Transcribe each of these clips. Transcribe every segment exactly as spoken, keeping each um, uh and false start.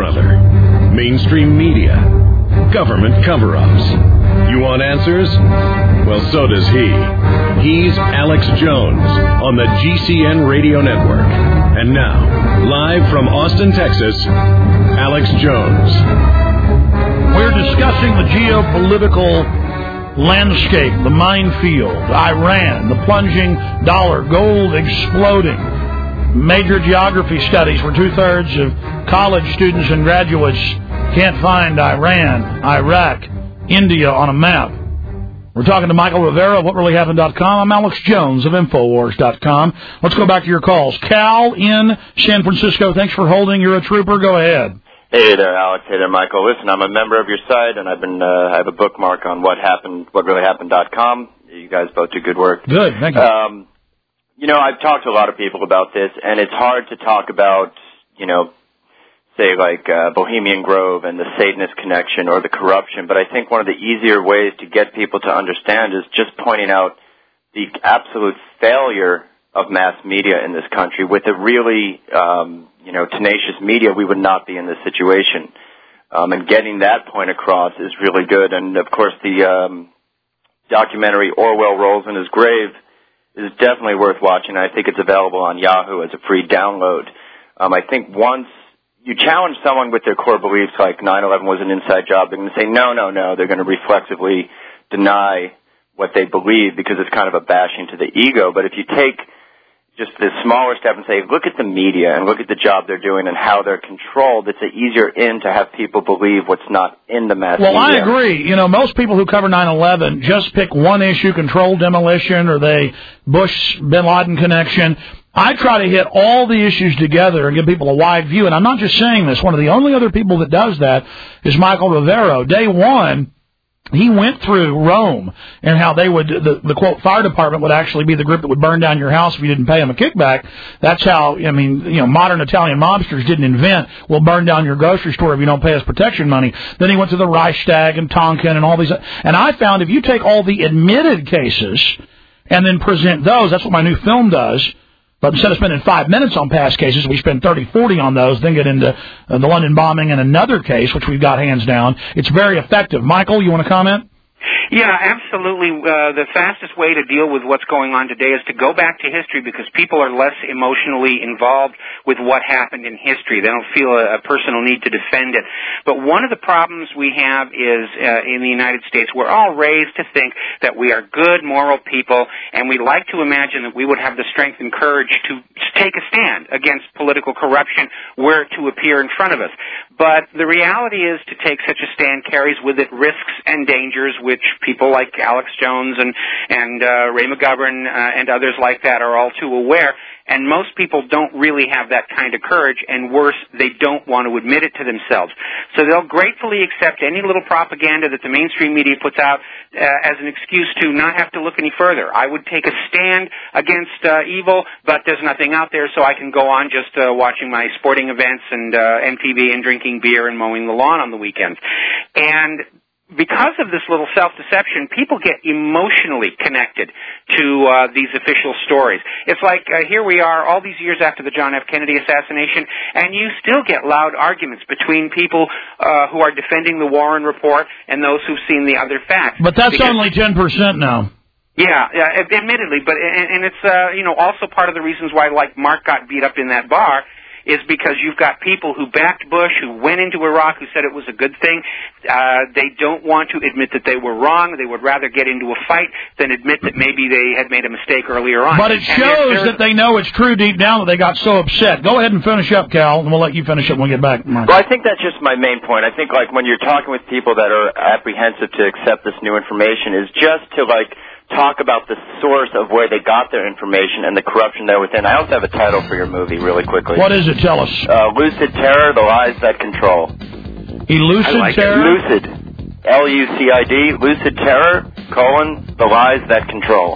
other. Mainstream media. Government cover-ups. You want answers? Well, so does he. He's Alex Jones on the G C N Radio Network. And now, live from Austin, Texas, Alex Jones. We're discussing the geopolitical landscape, the minefield, Iran, the plunging dollar, gold exploding. Major geography studies where two-thirds of college students and graduates can't find Iran, Iraq, India on a map. We're talking to Michael Rivera of what really happened dot com. I'm Alex Jones of Infowars dot com. Let's go back to your calls. Cal in San Francisco, thanks for holding. You're a trooper. Go ahead. Hey there, Alex. Hey there, Michael. Listen, I'm a member of your site, and I've been uh, I have a bookmark on what happened, what really happened dot com. You guys both do good work. Good, thank you. Um, you know, I've talked to a lot of people about this, and it's hard to talk about, you know, say like uh, Bohemian Grove and the Satanist connection or the corruption, but I think one of the easier ways to get people to understand is just pointing out the absolute failure of mass media in this country. With a really, um, you know, tenacious media, we would not be in this situation. Um, and getting that point across is really good. And, of course, the um, documentary Orwell Rolls in His Grave is definitely worth watching. I think it's available on Yahoo as a free download. Um, I think once you challenge someone with their core beliefs like nine eleven was an inside job, they're going to say, no, no, no. They're going to reflexively deny what they believe because it's kind of a bashing to the ego. But if you take just the smaller step and say, look at the media and look at the job they're doing and how they're controlled, it's an easier in to have people believe what's not in the mass well, media. Well, I agree. You know, most people who cover nine eleven just pick one issue, controlled demolition, or they Bush-Bin Laden connection. I try to hit all the issues together and give people a wide view. And I'm not just saying this. One of the only other people that does that is Michael Rivera. Day one, he went through Rome and how they would, the, the, quote, fire department would actually be the group that would burn down your house if you didn't pay them a kickback. That's how, I mean, you know, modern Italian mobsters didn't invent, we'll burn down your grocery store if you don't pay us protection money. Then he went to the Reichstag and Tonkin and all these. And I found if you take all the admitted cases and then present those, that's what my new film does. But instead of spending five minutes on past cases, we spend thirty, forty on those, then get into uh, the London bombing and another case, which we've got hands down. It's very effective. Michael, you want to comment? Yeah, absolutely. Uh, the fastest way to deal with what's going on today is to go back to history because people are less emotionally involved with what happened in history. They don't feel a, a personal need to defend it. But one of the problems we have is uh, in the United States, we're all raised to think that we are good, moral people, and we like to imagine that we would have the strength and courage to take a stand against political corruption were it to appear in front of us. But the reality is to take such a stand carries with it risks and dangers which people like Alex Jones and, and uh, Ray McGovern uh, and others like that are all too aware. And most people don't really have that kind of courage, and worse, they don't want to admit it to themselves. So they'll gratefully accept any little propaganda that the mainstream media puts out uh, as an excuse to not have to look any further. I would take a stand against uh, evil, but there's nothing out there, so I can go on just uh, watching my sporting events and uh, M T V and drinking beer and mowing the lawn on the weekends. And because of this little self-deception, people get emotionally connected to uh, these official stories. It's like uh, here we are all these years after the John F. Kennedy assassination, and you still get loud arguments between people uh, who are defending the Warren Report and those who've seen the other facts. But that's because only ten percent now. Yeah, yeah, admittedly, but and, and it's uh, you know also part of the reasons why like Mark got beat up in that bar is because you've got people who backed Bush, who went into Iraq, who said it was a good thing. Uh, they don't want to admit that they were wrong. They would rather get into a fight than admit that maybe they had made a mistake earlier on. But it shows that they know it's true deep down that they got so upset. Go ahead and finish up, Cal, and we'll let you finish up when we get back. Well, I think that's just my main point. I think, like, when you're talking with people that are apprehensive to accept this new information is just to, like, talk about the source of where they got their information and the corruption there within. I also have a title for your movie really quickly. What is it? Tell us. Uh, Lucid Terror, The Lies That Control. Elucid like Terror? Lucid. L U C I D. Lucid Terror, colon, The Lies That Control.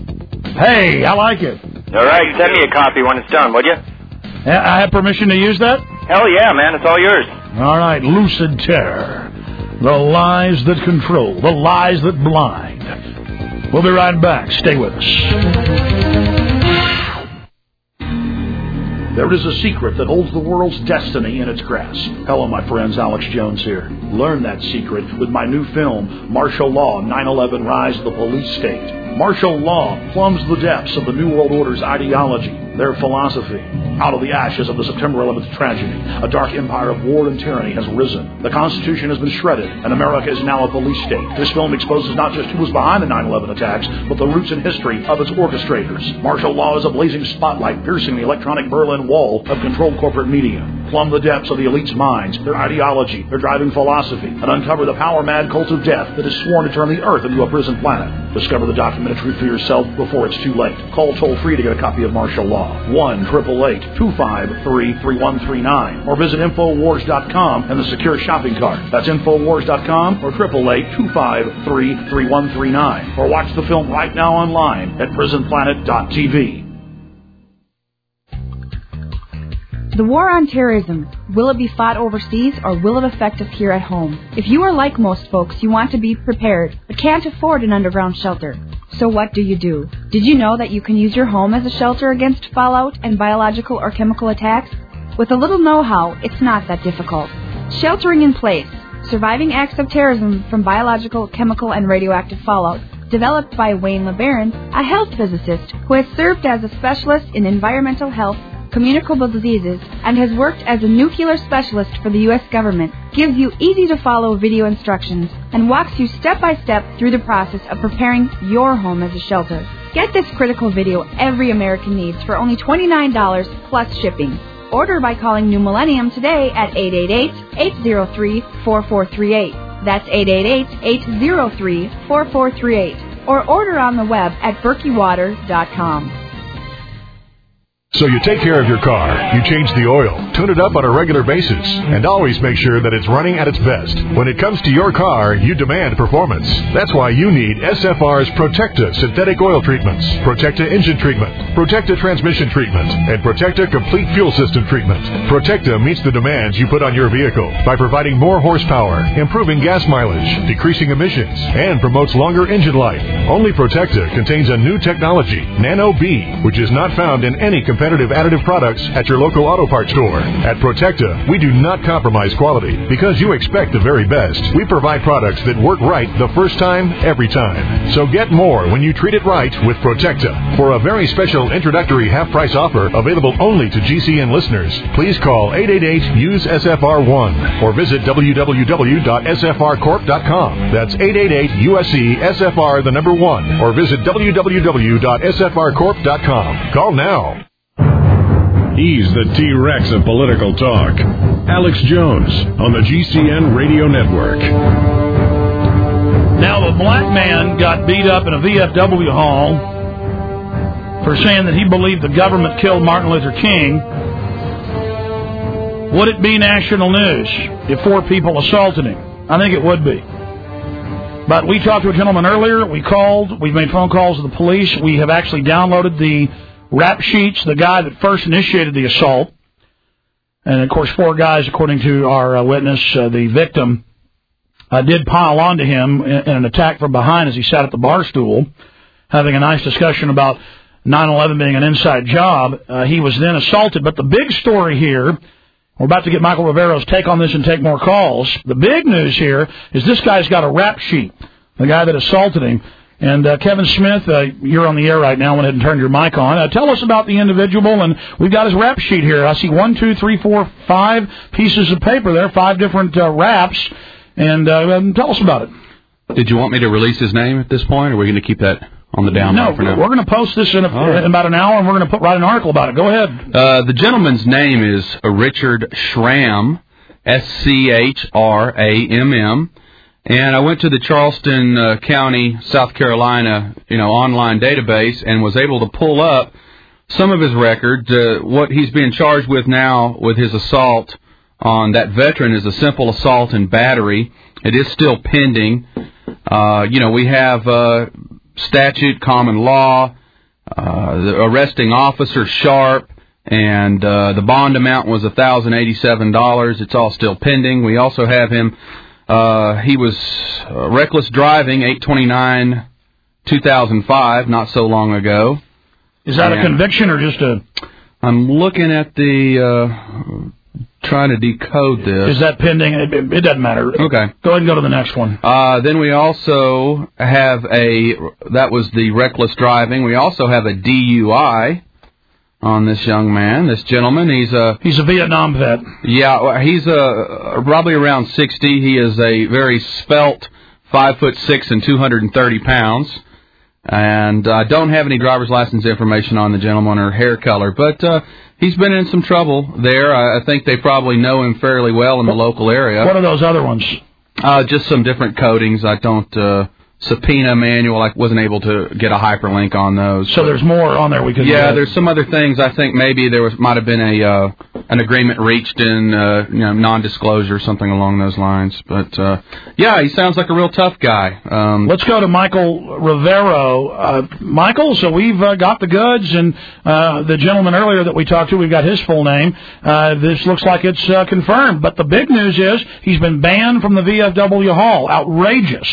Hey, I like it. All right, send me a copy when it's done, would you? I have permission to use that? Hell yeah, man, it's all yours. All right, Lucid Terror. The lies that control. The lies that blind. We'll be right back. Stay with us. There is a secret that holds the world's destiny in its grasp. Hello, my friends. Alex Jones here. Learn that secret with my new film, Martial Law, nine eleven Rise of the Police State. Martial law plumbs the depths of the New World Order's ideology, their philosophy. Out of the ashes of the September eleventh tragedy, a dark empire of war and tyranny has risen. The Constitution has been shredded, and America is now a police state. This film exposes not just who was behind the nine eleven attacks, but the roots and history of its orchestrators. Martial law is a blazing spotlight piercing the electronic Berlin Wall of controlled corporate media. Plumb the depths of the elite's minds, their ideology, their driving philosophy, and uncover the power-mad cult of death that is sworn to turn the Earth into a prison planet. Discover the documentary for yourself before it's too late. Call toll-free to get a copy of Martial Law, one eight eight eight, two five three, three one three nine, or visit Infowars dot com and the secure shopping cart. That's Infowars dot com or eight eight eight, two five three, three one three nine, or watch the film right now online at prison planet dot t v. The war on terrorism, will it be fought overseas or will it affect us here at home? If you are like most folks, you want to be prepared, but can't afford an underground shelter. So what do you do? Did you know that you can use your home as a shelter against fallout and biological or chemical attacks? With a little know-how, it's not that difficult. Sheltering in Place, Surviving Acts of Terrorism from Biological, Chemical, and Radioactive Fallout, developed by Wayne LeBaron, a health physicist who has served as a specialist in environmental health, communicable diseases, and has worked as a nuclear specialist for the U S government, gives you easy-to-follow video instructions and walks you step-by-step through the process of preparing your home as a shelter. Get this critical video every American needs for only twenty-nine dollars plus shipping. Order by calling New Millennium today at eight eight eight, eight zero three, four four three eight. That's eight eight eight, eight zero three, four four three eight. Or order on the web at berkey water dot com. So you take care of your car, you change the oil, tune it up on a regular basis, and always make sure that it's running at its best. When it comes to your car, you demand performance. That's why you need S F R's Protecta synthetic oil treatments, Protecta engine treatment, Protecta transmission treatment, and Protecta complete fuel system treatment. Protecta meets the demands you put on your vehicle by providing more horsepower, improving gas mileage, decreasing emissions, and promotes longer engine life. Only Protecta contains a new technology, Nano B, which is not found in any competitive additive products at your local auto parts store. At Protecta, we do not compromise quality because you expect the very best. We provide products that work right the first time, every time. So get more when you treat it right with Protecta. For a very special introductory half-price offer available only to G C N listeners, please call eight eight eight, U S E, S F R one or visit w w w dot s f r corp dot com. That's eight eight eight, U S E, S F R, the number one, or visit w w w dot s f r corp dot com. Call now. He's the T-Rex of political talk. Alex Jones on the G C N Radio Network. Now, the black man got beat up in a V F W hall for saying that he believed the government killed Martin Luther King. Would it be national news if four people assaulted him? I think it would be. But we talked to a gentleman earlier. We called. We've made phone calls to the police. We have actually downloaded the rap sheets, the guy that first initiated the assault. And, of course, four guys, according to our uh, witness, uh, the victim, uh, did pile onto him in, in an attack from behind as he sat at the bar stool, having a nice discussion about nine eleven being an inside job. Uh, he was then assaulted. But the big story here, we're about to get Michael Rivero's take on this and take more calls. The big news here is this guy's got a rap sheet, the guy that assaulted him. And uh, Kevin Smith, uh, you're on the air right now. I went ahead and turned your mic on. Uh, tell us about the individual, and we've got his rap sheet here. I see one, two, three, four, five pieces of paper there, five different uh, raps, and uh, um, tell us about it. Did you want me to release his name at this point, or are we going to keep that on the down low for now? No, we're going to post this in, a, right. in about an hour, and we're going to put write an article about it. Go ahead. Uh, the gentleman's name is Richard Schramm, S C H R A M M. And I went to the Charleston uh, County, South Carolina, you know, online database and was able to pull up some of his records. Uh, what he's being charged with now with his assault on that veteran is a simple assault and battery. It is still pending. Uh, you know, we have uh, statute, common law, uh, the arresting officer, Sharp, and uh, the bond amount was one thousand eighty-seven dollars. It's all still pending. We also have him. Uh, he was uh, reckless driving, eight twenty-nine two thousand five, not so long ago. Is that and, a conviction or just a... I'm looking at the, uh, trying to decode this. Is that pending? It, it, it doesn't matter. Okay. Go ahead and go to the next one. Uh, then we also have a, that was the reckless driving. We also have a D U I on this young man, this gentleman. He's a... He's a Vietnam vet. Yeah, he's a, probably around sixty. He is a very svelte, five foot six and two hundred thirty pounds. And I uh, don't have any driver's license information on the gentleman or hair color, but uh, he's been in some trouble there. I, I think they probably know him fairly well in the local area. What are those other ones? Uh, just some different coatings. I don't uh, subpoena manual. I wasn't able to get a hyperlink on those. So there's more on there we could. Yeah, get. There's some other things. I think maybe there was might have been a uh, an agreement reached in uh, you know, non-disclosure, something along those lines. But uh, yeah, he sounds like a real tough guy. Um, Let's go to Michael Rivero. Uh, Michael, so we've uh, got the goods, and uh, the gentleman earlier that we talked to, we've got his full name. Uh, this looks like it's uh, confirmed. But the big news is he's been banned from the V F W Hall. Outrageous.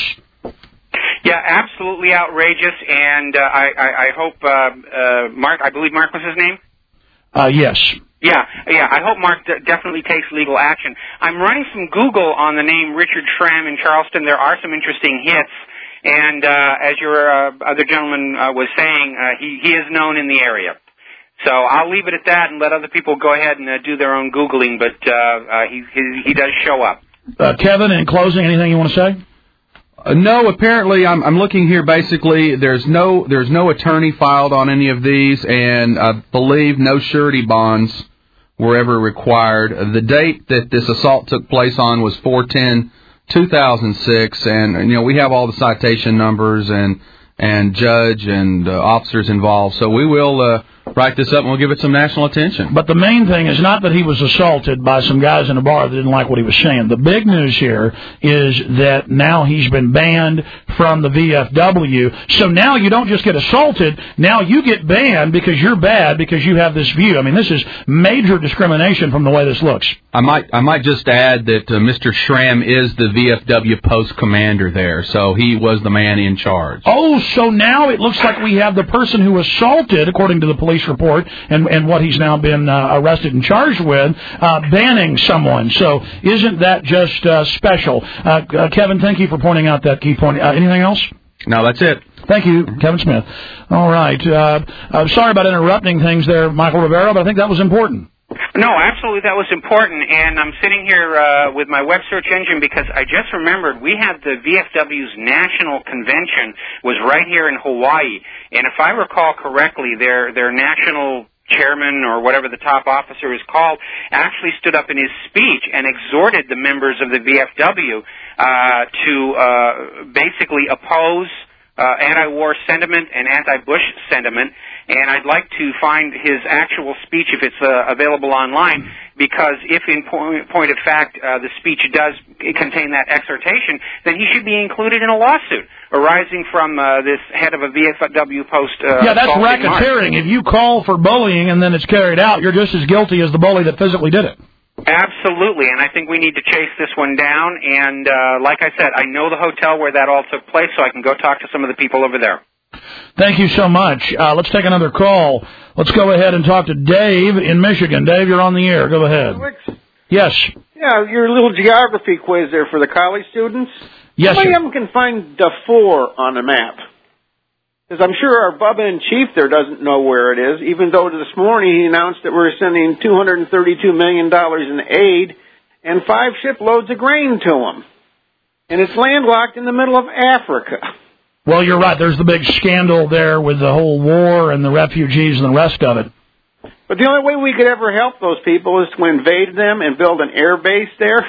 Yeah, absolutely outrageous, and uh, I, I, I hope uh, uh, Mark, I believe Mark was his name? Uh, yes. Yeah, yeah, I hope Mark d- definitely takes legal action. I'm running some Google on the name Richard Schramm in Charleston. There are some interesting hits, and uh, as your uh, other gentleman uh, was saying, uh, he, he is known in the area. So I'll leave it at that and let other people go ahead and uh, do their own Googling, but uh, uh, he, he, he does show up. Uh, Kevin, in closing, anything you want to say? Uh, no, apparently I'm, I'm looking here. Basically, there's no there's no attorney filed on any of these, and I believe no surety bonds were ever required. The date that this assault took place on was four ten two thousand six, and you know we have all the citation numbers and and judge and uh, officers involved. So we will uh, write this up and we'll give it some national attention. But the main thing is not that he was assaulted by some guys in a bar that didn't like what he was saying. The big news here is that now he's been banned from the V F W. So now you don't just get assaulted, now you get banned because you're bad because you have this view. I mean, this is major discrimination from the way this looks. I might I might just add that uh, Mister Schramm is the V F W post commander there, so he was the man in charge. Oh, so now it looks like we have the person who assaulted, according to the police report, and, and what he's now been uh, arrested and charged with, uh, banning someone. So isn't that just uh, special? Uh, uh, Kevin, thank you for pointing out that key point. Uh, anything else? No, that's it. Thank you, Kevin Smith. All right. Uh, I'm sorry about interrupting things there, Michael Rivera, but I think that was important. No, absolutely, that was important, and I'm sitting here uh, with my web search engine because I just remembered we had the V F W's national convention was right here in Hawaii, and if I recall correctly, their their national chairman or whatever the top officer is called actually stood up in his speech and exhorted the members of the V F W uh, to uh, basically oppose uh, anti-war sentiment and anti-Bush sentiment. And I'd like to find his actual speech if it's uh, available online, because if in point, point of fact uh, the speech does contain that exhortation, then he should be included in a lawsuit arising from uh, this head of a V F W post. Uh, yeah, that's racketeering. If you call for bullying and then it's carried out, you're just as guilty as the bully that physically did it. Absolutely, and I think we need to chase this one down. And uh, like I said, I know the hotel where that all took place, so I can go talk to some of the people over there. Thank you so much. Uh, let's take another call. Let's go ahead and talk to Dave in Michigan. Dave, you're on the air. Go ahead. Alex? Yes. Yeah, your little geography quiz there for the college students. Yes, How many sir. of them can find Darfur on the map? Because I'm sure our Bubba-in-Chief there doesn't know where it is, even though this morning he announced that we're sending two hundred thirty-two million dollars in aid and five shiploads of grain to them. And it's landlocked in the middle of Africa. Well, you're right. There's the big scandal there with the whole war and the refugees and the rest of it. But the only way we could ever help those people is to invade them and build an air base there.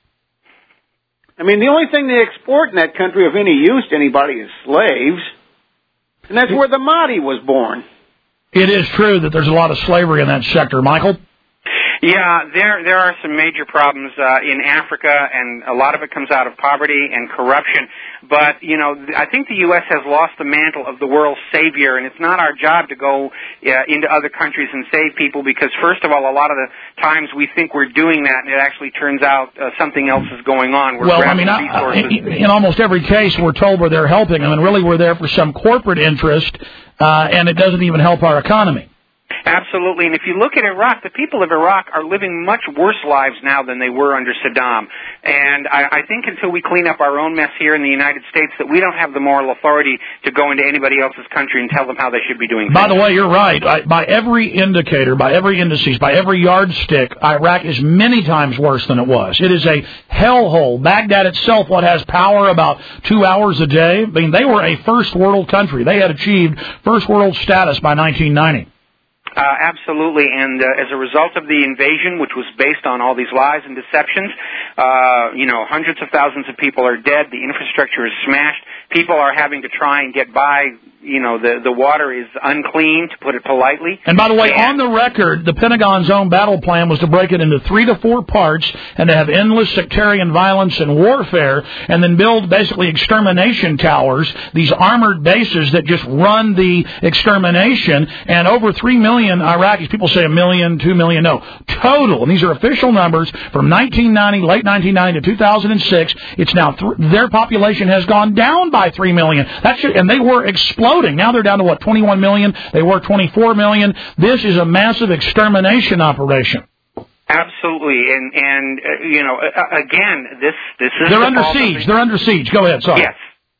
I mean, the only thing they export in that country of any use to anybody is slaves. And that's where the Mahdi was born. It is true that there's a lot of slavery in that sector. Michael? Yeah, there there are some major problems uh, in Africa, and a lot of it comes out of poverty and corruption. But, you know, I think the U S has lost the mantle of the world's savior, and it's not our job to go uh, into other countries and save people because, first of all, a lot of the times we think we're doing that, and it actually turns out uh, something else is going on. We're well, I mean, resources. I, in almost every case, we're told we're there helping them, and really we're there for some corporate interest, uh, and it doesn't even help our economy. Absolutely, and if you look at Iraq, the people of Iraq are living much worse lives now than they were under Saddam. And I, I think until we clean up our own mess here in the United States, that we don't have the moral authority to go into anybody else's country and tell them how they should be doing things. By the way, you're right. I, by every indicator, by every indices, by every yardstick, Iraq is many times worse than it was. It is a hellhole. Baghdad itself, what has power about two hours a day? I mean, they were a first world country. They had achieved first world status by nineteen ninety. Uh, absolutely, and uh, as a result of the invasion, which was based on all these lies and deceptions, uh, you know, hundreds of thousands of people are dead, the infrastructure is smashed, people are having to try and get by, you know, the, the water is unclean, to put it politely. And by the way, and on the record, the Pentagon's own battle plan was to break it into three to four parts and to have endless sectarian violence and warfare, and then build basically extermination towers, these armored bases that just run the extermination, and over three million Iraqis, people say a million, two million, no, total, and these are official numbers, from nineteen ninety, late nineteen ninety to two thousand six, it's now, th- their population has gone down by three million. That's just, and they were exploding. Now they're down to, what, twenty-one million? They were twenty-four million. This is a massive extermination operation. Absolutely, and, and uh, you know, uh, again, this, this is... They're the under siege. They're under siege. Go ahead, sorry. Yes.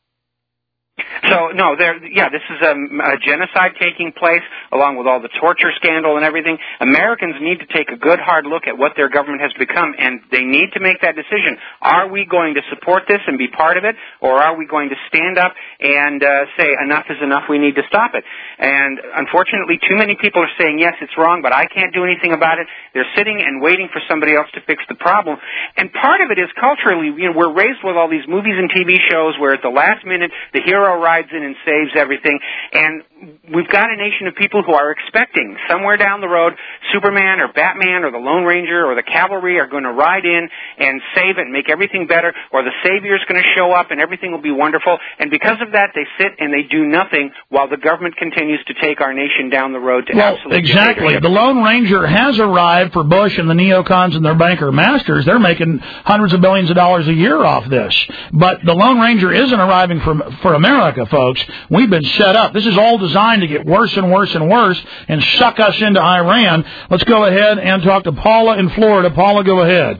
So, no, there, yeah, this is a, a genocide taking place, along with all the torture scandal and everything. Americans need to take a good, hard look at what their government has become, and they need to make that decision. Are we going to support this and be part of it, or are we going to stand up and uh, say, enough is enough, we need to stop it? And unfortunately, too many people are saying, yes, it's wrong, but I can't do anything about it. They're sitting and waiting for somebody else to fix the problem. And part of it is culturally, you know, we're raised with all these movies and T V shows where at the last minute, the hero rides in and saves everything, and we've got a nation of people who are expecting somewhere down the road Superman or Batman or the Lone Ranger or the cavalry are going to ride in and save it and make everything better, or the Savior's going to show up and everything will be wonderful, and because of that they sit and they do nothing while the government continues to take our nation down the road to well, absolute exactly. dictatorship. The Lone Ranger has arrived for Bush and the neocons and their banker masters. They're making hundreds of billions of dollars a year off this. But the Lone Ranger isn't arriving for, for America, folks. We've been set up. This is all designed to get worse and worse and worse and suck us into Iran. Let's go ahead and talk to Paula in Florida. Paula, go ahead.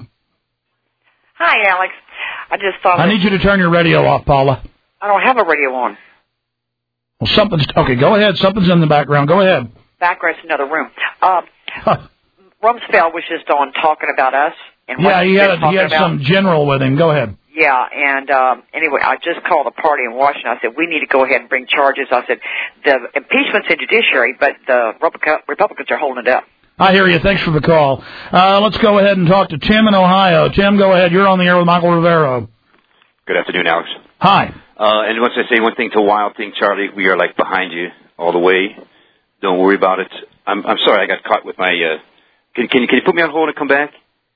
Hi, Alex. I just thought... I need you to turn your radio off, Paula. I don't have a radio on. Well, something's... Okay, go ahead. Something's in the background. Go ahead. Background's another room. Uh, huh. Rumsfeld was just on talking about us. And yeah, he had, a, he had about. some general with him. Go ahead. Yeah, and um, anyway, I just called a party in Washington. I said, we need to go ahead and bring charges. I said, the impeachment's in judiciary, but the Republicans are holding it up. I hear you. Thanks for the call. Uh, let's go ahead and talk to Tim in Ohio. Tim, go ahead. You're on the air with Michael Rivero. Good afternoon, Alex. Hi. Uh, and once I say one thing to Wild Thing, Charlie, we are like behind you all the way. Don't worry about it. I'm, I'm sorry I got caught with my... Uh, can, can, you, can you put me on hold and come back?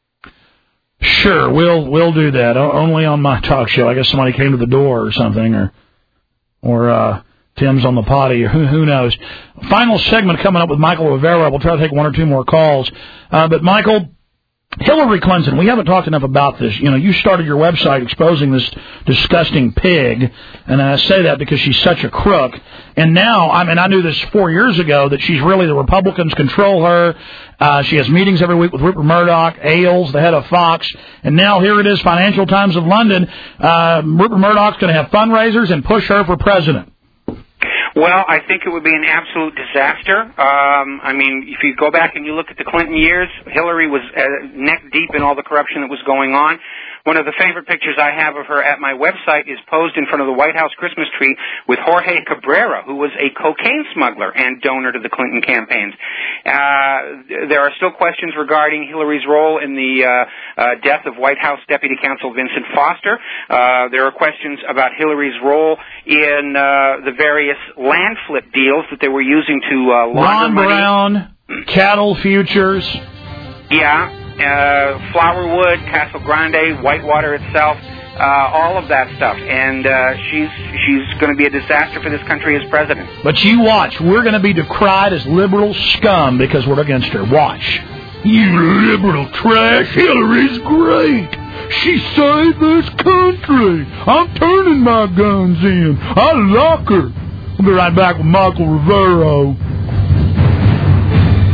Sure, we'll we'll do that. O- only on my talk show. I guess somebody came to the door or something, or or uh, Tim's on the potty, or who who knows. Final segment coming up with Michael Rivera. We'll try to take one or two more calls. Uh, but Michael, Hillary Clinton, we haven't talked enough about this. You know, you started your website exposing this disgusting pig, and I say that because she's such a crook. And now, I mean, I knew this four years ago, that she's really, the Republicans control her. Uh, she has meetings every week with Rupert Murdoch, Ailes, the head of Fox. And now here it is, Financial Times of London. Uh, Rupert Murdoch's going to have fundraisers and push her for president. Well, I think it would be an absolute disaster. Um, I mean, if you go back and you look at the Clinton years, Hillary was uh, neck deep in all the corruption that was going on. One of the favorite pictures I have of her at my website is posed in front of the White House Christmas tree with Jorge Cabrera, who was a cocaine smuggler and donor to the Clinton campaigns. Uh, there are still questions regarding Hillary's role in the uh, uh, death of White House Deputy Counsel Vincent Foster. Uh, there are questions about Hillary's role in uh, the various land flip deals that they were using to uh, launder Ron money. Brown, cattle futures. Yeah. Uh, Flowerwood, Casa Grande, Whitewater itself, uh, all of that stuff. And uh, she's she's going to be a disaster for this country as president. But you watch. We're going to be decried as liberal scum because we're against her. Watch. You liberal trash. Hillary's great. She saved this country. I'm turning my guns in. I lock her. We'll be right back with Michael Rivero.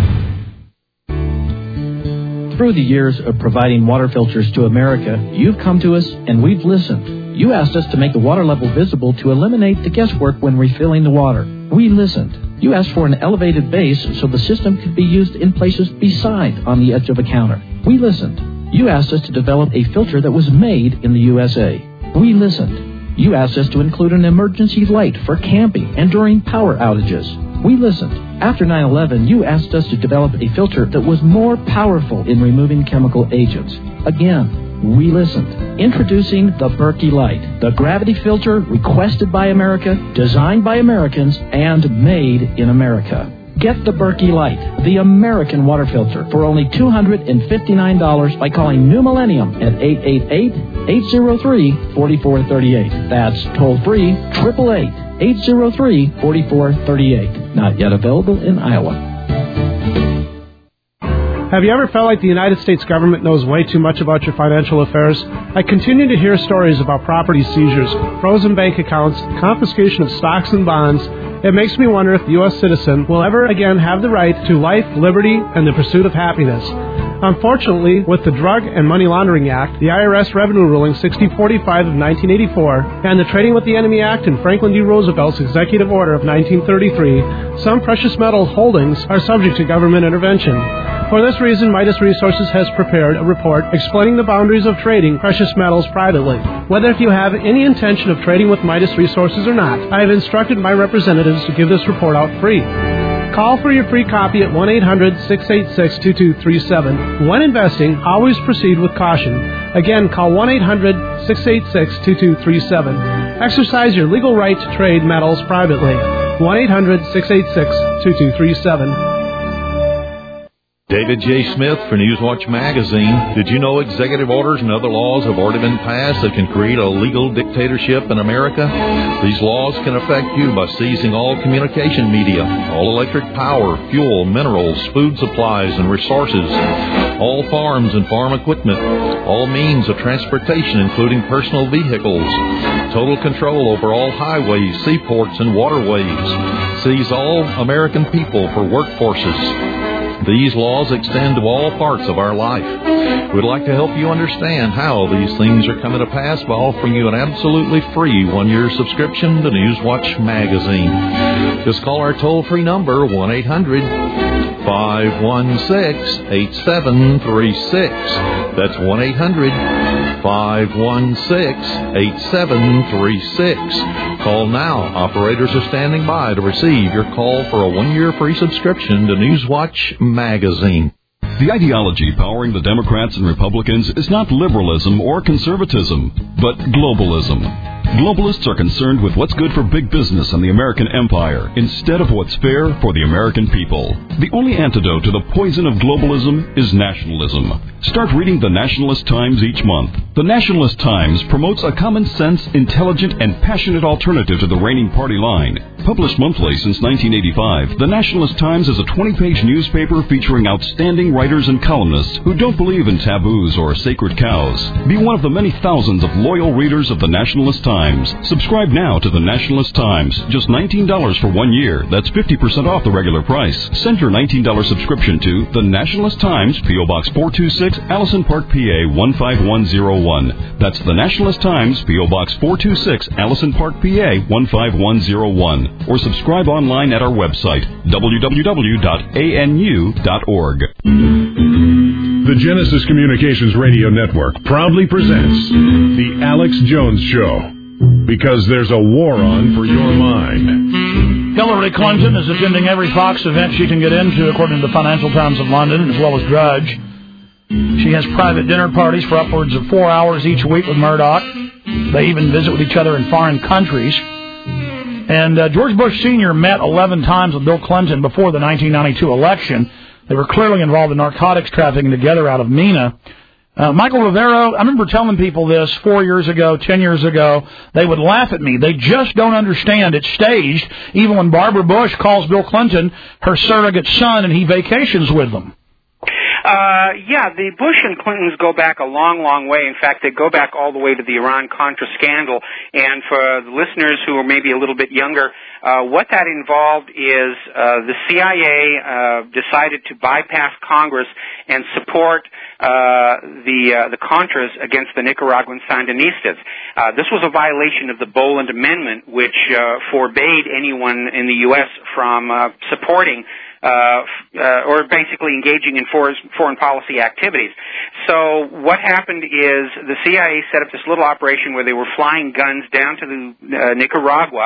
Through the years of providing water filters to America, you've come to us and we've listened. You asked us to make the water level visible to eliminate the guesswork when refilling the water. We listened. You asked for an elevated base so the system could be used in places beside on the edge of a counter. We listened. You asked us to develop a filter that was made in the U S A. We listened. You asked us to include an emergency light for camping and during power outages. We listened. After nine eleven, you asked us to develop a filter that was more powerful in removing chemical agents. Again, we listened. Introducing the Berkey Light, the gravity filter requested by America, designed by Americans, and made in America. Get the Berkey Light, the American water filter, for only two hundred fifty-nine dollars by calling New Millennium at eight eight eight, eight zero three, four four three eight. That's toll-free, eight eight eight, eight zero three, four four three eight. Not yet available in Iowa. Have you ever felt like the United States government knows way too much about your financial affairs? I continue to hear stories about property seizures, frozen bank accounts, confiscation of stocks and bonds. It makes me wonder if the U S citizen will ever again have the right to life, liberty, and the pursuit of happiness. Unfortunately, with the Drug and Money Laundering Act, the I R S Revenue Ruling sixty forty-five of nineteen eighty-four, and the Trading with the Enemy Act and Franklin D. Roosevelt's Executive Order of nineteen thirty-three, some precious metal holdings are subject to government intervention. For this reason, Midas Resources has prepared a report explaining the boundaries of trading precious metals privately. Whether if you have any intention of trading with Midas Resources or not, I have instructed my representatives to give this report out free. Call for your free copy at one eight hundred, six eight six, two two three seven. When investing, always proceed with caution. Again, call one eight hundred, six eight six, two two three seven. Exercise your legal right to trade metals privately. one eight hundred, six eight six, two two three seven. David J. Smith for Newswatch Magazine. Did you know executive orders and other laws have already been passed that can create a legal dictatorship in America? These laws can affect you by seizing all communication media, all electric power, fuel, minerals, food supplies and resources, all farms and farm equipment, all means of transportation including personal vehicles, total control over all highways, seaports and waterways, seize all American people for workforces. These laws extend to all parts of our life. We'd like to help you understand how these things are coming to pass by offering you an absolutely free one-year subscription to Newswatch Magazine. Just call our toll-free number, one eight hundred, five one six, eight seven three six. That's one eight hundred, five one six, eight seven three six. Call now. Operators are standing by to receive your call for a one-year free subscription to Newswatch Magazine. The ideology powering the Democrats and Republicans is not liberalism or conservatism, but globalism. Globalists are concerned with what's good for big business and the American empire instead of what's fair for the American people. The only antidote to the poison of globalism is nationalism. Start reading the Nationalist Times each month. The Nationalist Times promotes a common-sense, intelligent, and passionate alternative to the reigning party line. Published monthly since nineteen eighty-five, the Nationalist Times is a twenty-page newspaper featuring outstanding writers and columnists who don't believe in taboos or sacred cows. Be one of the many thousands of loyal readers of the Nationalist Times. Subscribe now to the Nationalist Times. Just nineteen dollars for one year. That's fifty percent off the regular price. Send your nineteen dollars subscription to the Nationalist Times, P O. Box four two six, Allison Park, P A one five one zero one. That's the Nationalist Times, P O. Box four two six, Allison Park, P A one five one zero one. Or subscribe online at our website, w w w dot a n u dot org. The Genesis Communications Radio Network proudly presents The Alex Jones Show, because there's a war on for your mind. Hillary Clinton is attending every Fox event she can get into, according to the Financial Times of London, as well as Drudge. She has private dinner parties for upwards of four hours each week with Murdoch. They even visit with each other in foreign countries. And uh, George Bush Senior met eleven times with Bill Clinton before the nineteen ninety-two election. They were clearly involved in narcotics trafficking together out of Mena. Uh, Michael Rivero, I remember telling people this four years ago, ten years ago. They would laugh at me. They just don't understand. It's staged. Even when Barbara Bush calls Bill Clinton her surrogate son and he vacations with them. Uh, yeah, the Bush and Clintons go back a long, long way. In fact, they go back all the way to the Iran-Contra scandal. And for the listeners who are maybe a little bit younger, uh, what that involved is uh, the C I A uh, decided to bypass Congress and support uh, the uh, the Contras against the Nicaraguan Sandinistas. Uh, this was a violation of the Boland Amendment, which uh, forbade anyone in the U S from uh, supporting Uh, uh, or basically engaging in for, foreign policy activities. So what happened is the C I A set up this little operation where they were flying guns down to the, uh, Nicaragua,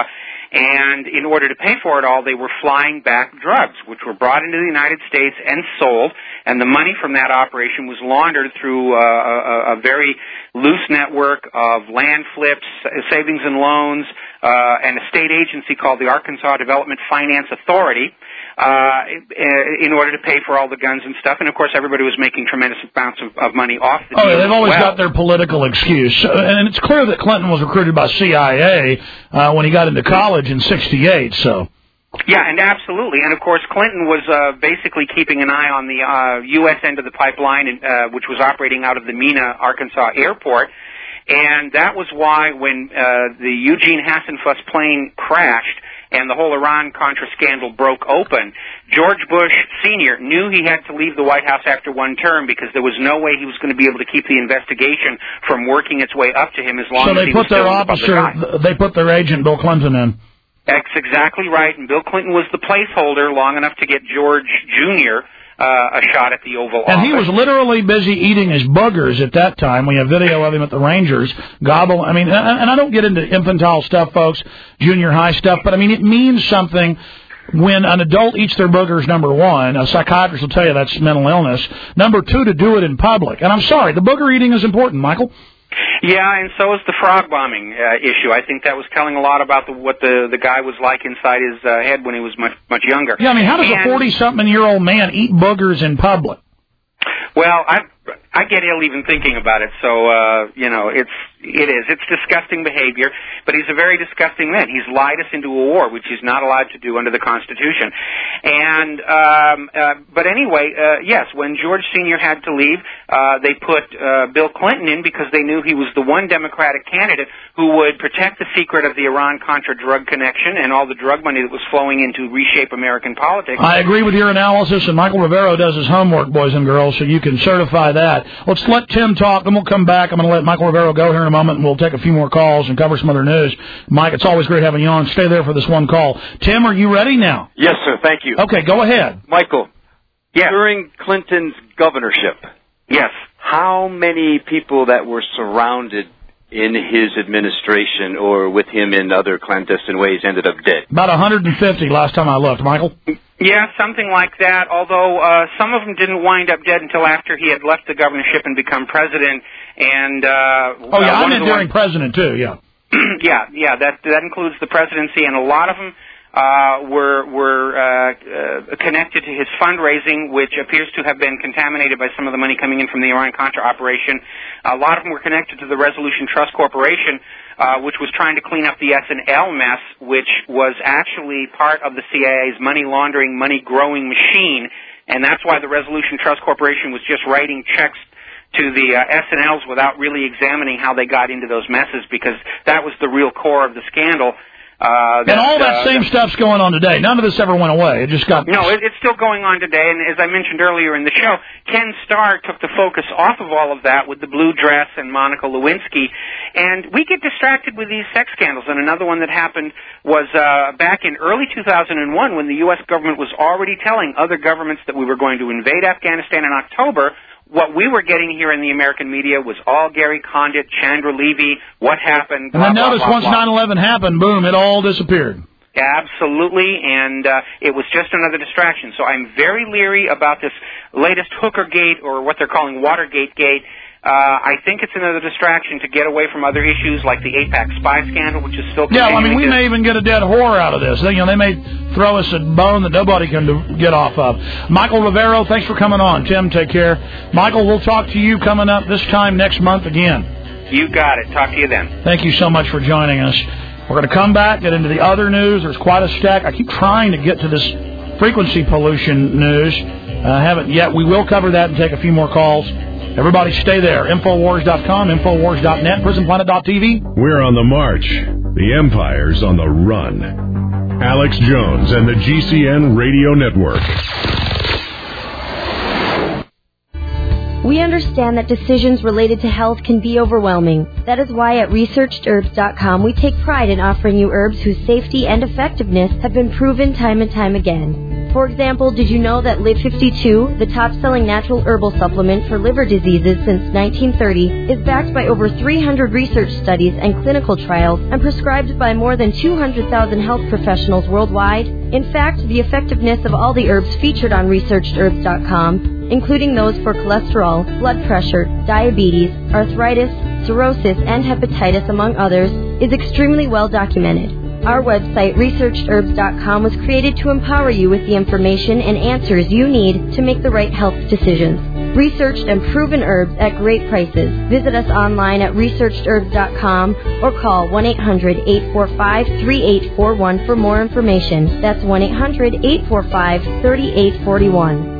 and in order to pay for it all, they were flying back drugs, which were brought into the United States and sold, and the money from that operation was laundered through uh, a, a very loose network of land flips, savings and loans, uh, and a state agency called the Arkansas Development Finance Authority, Uh, in order to pay for all the guns and stuff. And, of course, everybody was making tremendous amounts of, of money off the deal. Oh, yeah, they've always well. got their political excuse. And it's clear that Clinton was recruited by C I A uh, when he got into college in sixty-eight, so... Yeah, and absolutely. And, of course, Clinton was uh, basically keeping an eye on the uh, U S end of the pipeline, uh, which was operating out of the Mena, Arkansas airport. And that was why when uh, the Eugene Hassenfuss plane crashed, and the whole Iran-Contra scandal broke open, George Bush Senior knew he had to leave the White House after one term because there was no way he was going to be able to keep the investigation from working its way up to him as long so as they he put was their still officer, in the public eye. they put their agent, Bill Clinton, in. That's exactly right, and Bill Clinton was the placeholder long enough to get George Junior Uh, a shot at the Oval And Office. he was literally busy eating his boogers at that time. We have video of him at the Rangers gobble. I mean, and I don't get into infantile stuff, folks, junior high stuff, but I mean, it means something when an adult eats their boogers, number one. A psychiatrist will tell you that's mental illness. Number two, to do it in public. And I'm sorry, the booger eating is important, Michael. Yeah, and so is the frog bombing uh, issue. I think that was telling a lot about the, what the the guy was like inside his uh, head when he was much much younger. Yeah, I mean, how does and, a forty-something-year-old man eat boogers in public? Well, I I get ill even thinking about it. So uh, you know, it's it is it's disgusting behavior. But he's a very disgusting man. He's lied us into a war, which he's not allowed to do under the Constitution. And um, uh, but anyway, uh, yes, when George Senior had to leave, uh, they put uh, Bill Clinton in because they knew he was the one Democratic candidate who would protect the secret of the Iran-Contra drug connection and all the drug money that was flowing in to reshape American politics. I agree with your analysis, and Michael Rivero does his homework, boys and girls, so you can certify that. Let's let Tim talk, then we'll come back. I'm going to let Michael Rivero go here in a moment, and we'll take a few more calls and cover some other news. Mike, it's always great having you on. Stay there for this one call. Tim, are you ready now? Yes, sir. Thank you. Okay, go ahead. Michael, yes. During Clinton's governorship, yes, how many people that were surrounded in his administration or with him in other clandestine ways ended up dead? About one hundred fifty last time I looked, Michael. Yeah, something like that, although uh, some of them didn't wind up dead until after he had left the governorship and become president. And uh, Oh, yeah, uh, I meant during ones... president, too, yeah. yeah, yeah, that that includes the presidency, and a lot of them uh, were were uh, uh, connected to his fundraising, which appears to have been contaminated by some of the money coming in from the Iran-Contra operation. A lot of them were connected to the Resolution Trust Corporation, uh, which was trying to clean up the S and L mess, which was actually part of the C I A's money laundering, money growing machine, and that's why the Resolution Trust Corporation was just writing checks to the uh, S and Ls without really examining how they got into those messes, because that was the real core of the scandal. Uh, that, and all that uh, same that, stuff's going on today. None of this ever went away. It just got... No, it, it's still going on today. And as I mentioned earlier in the show, Ken Starr took the focus off of all of that with the blue dress and Monica Lewinsky. And we get distracted with these sex scandals. And another one that happened was uh, back in early two thousand one when the U S government was already telling other governments that we were going to invade Afghanistan in October. What we were getting here in the American media was all Gary Condit, Chandra Levy, what happened, blah, And then blah, notice blah, once blah. nine eleven happened, boom, it all disappeared. Absolutely, and uh, it was just another distraction. So I'm very leery about this latest Hooker Gate, or what they're calling Watergate Gate. Uh, I think it's another distraction to get away from other issues like the AIPAC spy scandal, which is still Yeah, continuing. well, I mean, we to... may even get a dead whore out of this. They, you know, they may throw us a bone that nobody can do, get off of. Michael Rivero, thanks for coming on. Tim, take care. Michael, we'll talk to you coming up this time next month again. You got it. Talk to you then. Thank you so much for joining us. We're going to come back, get into the other news. There's quite a stack. I keep trying to get to this frequency pollution news. Uh, haven't yet. We will cover that and take a few more calls. Everybody stay there. Infowars dot com, Infowars dot net, Prison Planet dot T V. We're on the march. The Empire's on the run. Alex Jones and the G C N Radio Network. We understand that decisions related to health can be overwhelming. That is why at researched herbs dot com we take pride in offering you herbs whose safety and effectiveness have been proven time and time again. For example, did you know that Live fifty-two, the top-selling natural herbal supplement for liver diseases since nineteen thirty, is backed by over three hundred research studies and clinical trials and prescribed by more than two hundred thousand health professionals worldwide? In fact, the effectiveness of all the herbs featured on researched herbs dot com, including those for cholesterol, blood pressure, diabetes, arthritis, cirrhosis, and hepatitis, among others, is extremely well documented. Our website, researched herbs dot com, was created to empower you with the information and answers you need to make the right health decisions. Researched and proven herbs at great prices. Visit us online at researched herbs dot com or call one eight hundred, eight four five, three eight four one for more information. That's one eight hundred, eight four five, three eight four one.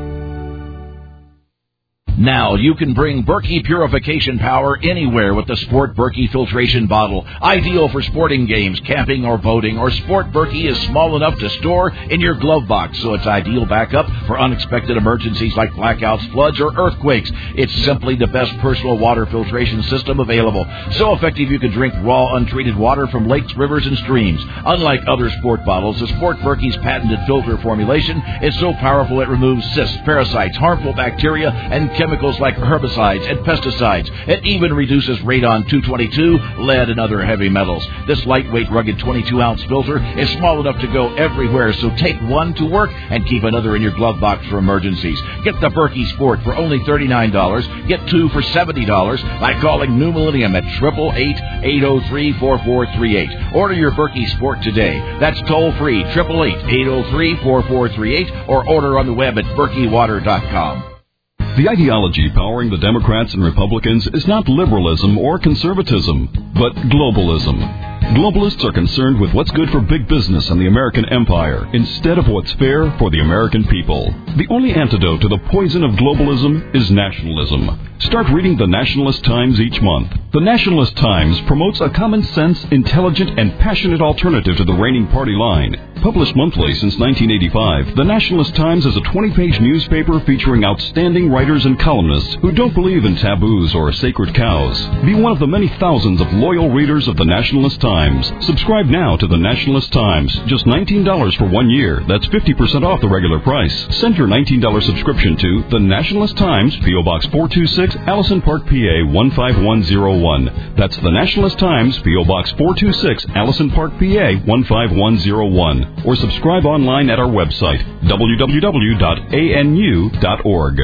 Now you can bring Berkey purification power anywhere with the Sport Berkey filtration bottle. Ideal for sporting games, camping, or boating. Or Sport Berkey is small enough to store in your glove box, so it's ideal backup for unexpected emergencies like blackouts, floods, or earthquakes. It's simply the best personal water filtration system available. So effective you can drink raw, untreated water from lakes, rivers, and streams. Unlike other sport bottles, the Sport Berkey's patented filter formulation is so powerful it removes cysts, parasites, harmful bacteria, and chemicals. Chemicals like herbicides and pesticides. It even reduces radon two twenty-two, lead, and other heavy metals. This lightweight, rugged twenty-two ounce filter is small enough to go everywhere, so take one to work and keep another in your glove box for emergencies. Get the Berkey Sport for only thirty-nine dollars. Get two for seventy dollars by calling New Millennium at eight eight eight, eight oh three, four four three eight. Order your Berkey Sport today. That's toll-free, eight eight eight, eight oh three, four four three eight, or order on the web at berkey water dot com. The ideology powering the Democrats and Republicans is not liberalism or conservatism, but globalism. Globalists are concerned with what's good for big business and the American empire instead of what's fair for the American people. The only antidote to the poison of globalism is nationalism. Start reading the Nationalist Times each month. The Nationalist Times promotes a common-sense, intelligent, and passionate alternative to the reigning party line. Published monthly since nineteen eighty-five, the Nationalist Times is a twenty-page newspaper featuring outstanding writers and columnists who don't believe in taboos or sacred cows. Be one of the many thousands of loyal readers of the Nationalist Times. Subscribe now to the Nationalist Times. Just nineteen dollars for one year. That's fifty percent off the regular price. Send your nineteen dollars subscription to the Nationalist Times, P O Box four two six, Allison Park, P A one five one zero one. That's the Nationalist Times, P O Box four two six, Allison Park, P A one five one zero one. Or subscribe online at our website, w w w dot a n u dot org.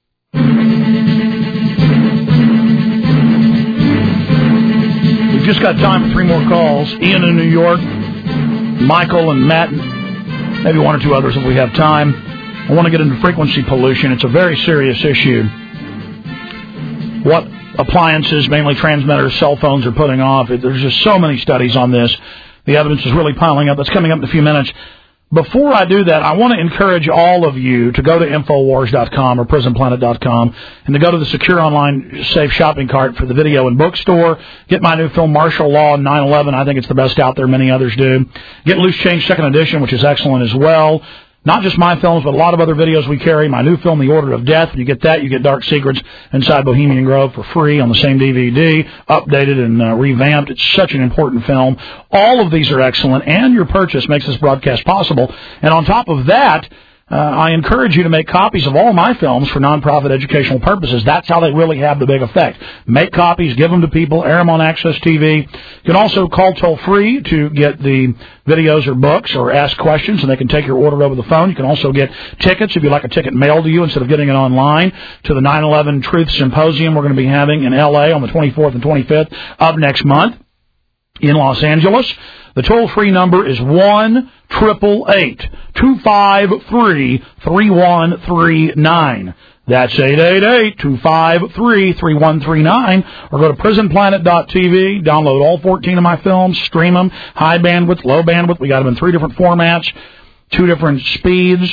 We've just got time for three more calls. Ian in New York, Michael and Matt, maybe one or two others if we have time. I want to get into frequency pollution. It's a very serious issue. What appliances, mainly transmitters, cell phones, are putting off. There's just so many studies on this. The evidence is really piling up. That's coming up in a few minutes. Before I do that, I want to encourage all of you to go to infowars dot com or prison planet dot com and to go to the secure online safe shopping cart for the video and bookstore. Get my new film, Martial Law and nine eleven. I think it's the best out there. Many others do. Get Loose Change second edition, which is excellent as well. Not just my films, but a lot of other videos we carry. My new film, The Order of Death. When you get that, you get Dark Secrets Inside Bohemian Grove for free on the same D V D, updated and uh, revamped. It's such an important film. All of these are excellent, and your purchase makes this broadcast possible. And on top of that, Uh, I encourage you to make copies of all my films for nonprofit educational purposes. That's how they really have the big effect. Make copies, give them to people, air them on Access T V. You can also call toll-free to get the videos or books or ask questions, and they can take your order over the phone. You can also get tickets if you'd like a ticket mailed to you instead of getting it online to the nine eleven Truth Symposium we're going to be having in L A on the twenty-fourth and twenty-fifth of next month in Los Angeles. The toll-free number is one eight eight eight, two five three, three one three nine. That's eight eight eight, two five three, three one three nine. Or go to prison planet dot t v, download all fourteen of my films, stream them, high bandwidth, low bandwidth. We got them in three different formats, two different speeds.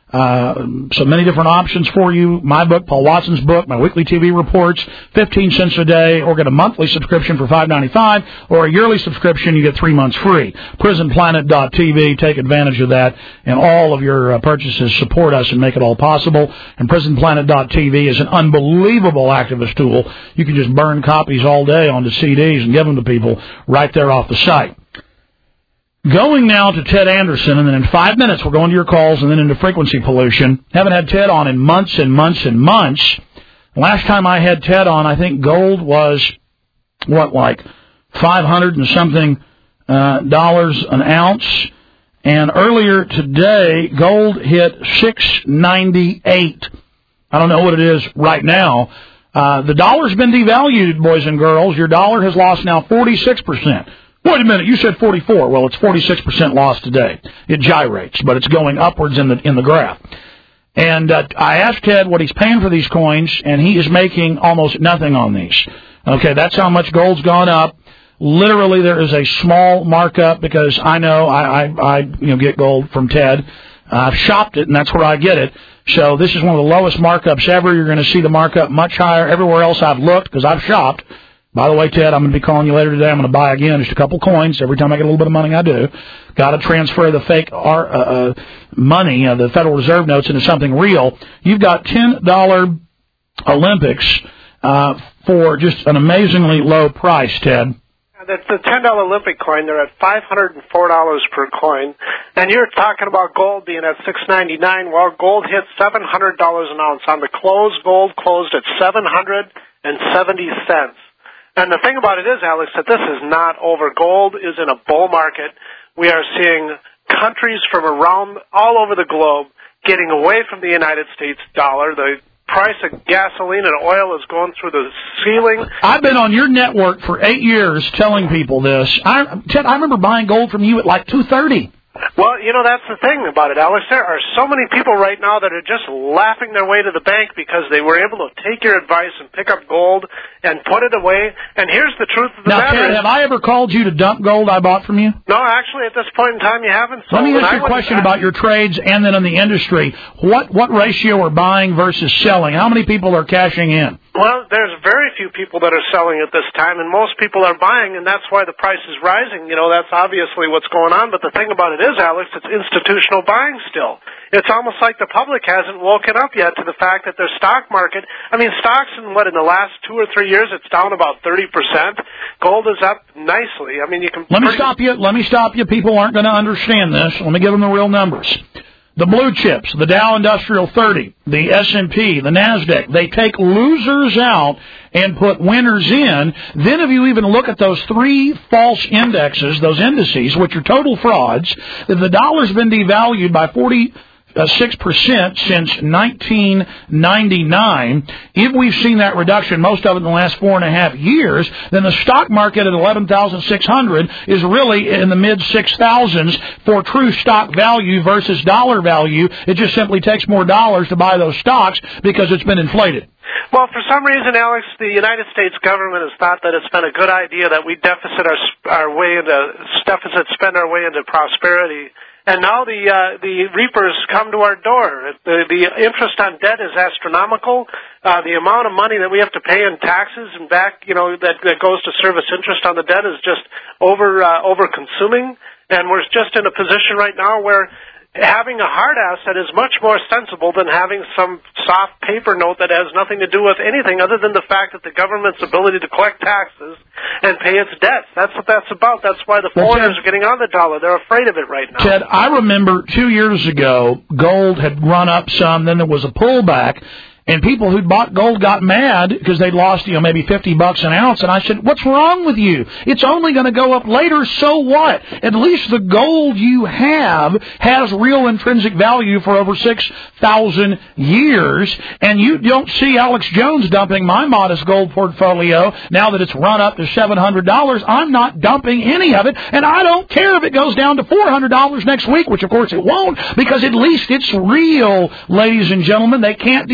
Uh, so many different options for you. My book, Paul Watson's book, my weekly T V reports, fifteen cents a day, or get a monthly subscription for five ninety-five, or a yearly subscription, you get three months free. prison planet dot t v, take advantage of that, and all of your uh, purchases support us and make it all possible. And prison planet dot t v is an unbelievable activist tool. You can just burn copies all day onto C Ds and give them to people right there off the site. Going now to Ted Anderson, and then in five minutes we're going to your calls and then into frequency pollution. Haven't had Ted on in months and months and months. Last time I had Ted on, I think gold was, what, like five hundred and something uh, dollars an ounce. And earlier today, gold hit six ninety-eight. I don't know what it is right now. Uh, the dollar's been devalued, boys and girls. Your dollar has lost now forty-six percent. Wait a minute, you said forty-four. Well, it's forty-six percent loss today. It gyrates, but it's going upwards in the in the graph. And uh, I asked Ted what he's paying for these coins, and he is making almost nothing on these. Okay, that's how much gold's gone up. Literally, there is a small markup because I know I, I, I you know get gold from Ted. I've shopped it, and that's where I get it. So this is one of the lowest markups ever. You're going to see the markup much higher everywhere else I've looked because I've shopped. By the way, Ted, I'm going to be calling you later today. I'm going to buy again just a couple coins. Every time I get a little bit of money, I do. Got to transfer the fake R, uh, uh, money, uh, the Federal Reserve notes, into something real. You've got ten dollar Olympics uh, for just an amazingly low price, Ted. That's the ten dollar Olympic coin. They're at five hundred four dollars per coin. And you're talking about gold being at six ninety-nine. Well, gold hit seven hundred dollars an ounce. On the close, gold closed at seven hundred seventy cents. And the thing about it is, Alex, that this is not over. Gold is in a bull market. We are seeing countries from around all over the globe getting away from the United States dollar. The price of gasoline and oil is going through the ceiling. I've been on your network for eight years telling people this. I, Ted, I remember buying gold from you at like two thirty. Well, you know, that's the thing about it, Alex. There are so many people right now that are just laughing their way to the bank because they were able to take your advice and pick up gold and put it away. And here's the truth of the now, matter. Ted, have I ever called you to dump gold I bought from you? No, actually, at this point in time, you haven't. So Let me ask you a I question about your trades and then in the industry. What what ratio are buying versus selling? How many people are cashing in? Well, there's very few people that are selling at this time, and most people are buying, and that's why the price is rising. You know, that's obviously what's going on. But the thing about it is, Alex, it's institutional buying still. It's almost like the public hasn't woken up yet to the fact that their stock market, I mean, stocks in what, in the last two or three years, it's down about thirty percent. Gold is up nicely. I mean, you can... Let me stop you. Let me stop you. People aren't going to understand this. Let me give them the real numbers. The blue chips, the Dow Industrial thirty, the S and P, the NASDAQ, they take losers out and put winners in. Then if you even look at those three false indexes, those indices, which are total frauds, the dollar's been devalued by forty six percent since nineteen ninety-nine. If we've seen that reduction, most of it in the last four and a half years, then the stock market at eleven thousand six hundred is really in the mid six thousands for true stock value versus dollar value. It just simply takes more dollars to buy those stocks because it's been inflated. Well, for some reason, Alex, the United States government has thought that it's been a good idea that we deficit our, our way into deficit spend our way into prosperity. And now the uh, the reapers come to our door. The, the interest on debt is astronomical. Uh, the amount of money that we have to pay in taxes and back, you know, that, that goes to service interest on the debt is just over uh, over consuming. And we're just in a position right now where having a hard asset is much more sensible than having some soft paper note that has nothing to do with anything other than the fact that the government's ability to collect taxes and pay its debts. That's what that's about. That's why the foreigners are getting on the dollar. They're afraid of it right now. Ted, I remember two years ago, gold had run up some, then there was a pullback. And people who'd bought gold got mad because they'd lost, you know, maybe fifty bucks an ounce. And I said, what's wrong with you? It's only going to go up later, so what? At least the gold you have has real intrinsic value for over six thousand years. And you don't see Alex Jones dumping my modest gold portfolio now that it's run up to seven hundred dollars. I'm not dumping any of it. And I don't care if it goes down to four hundred dollars next week, which of course it won't, because at least it's real, ladies and gentlemen. They can't devalue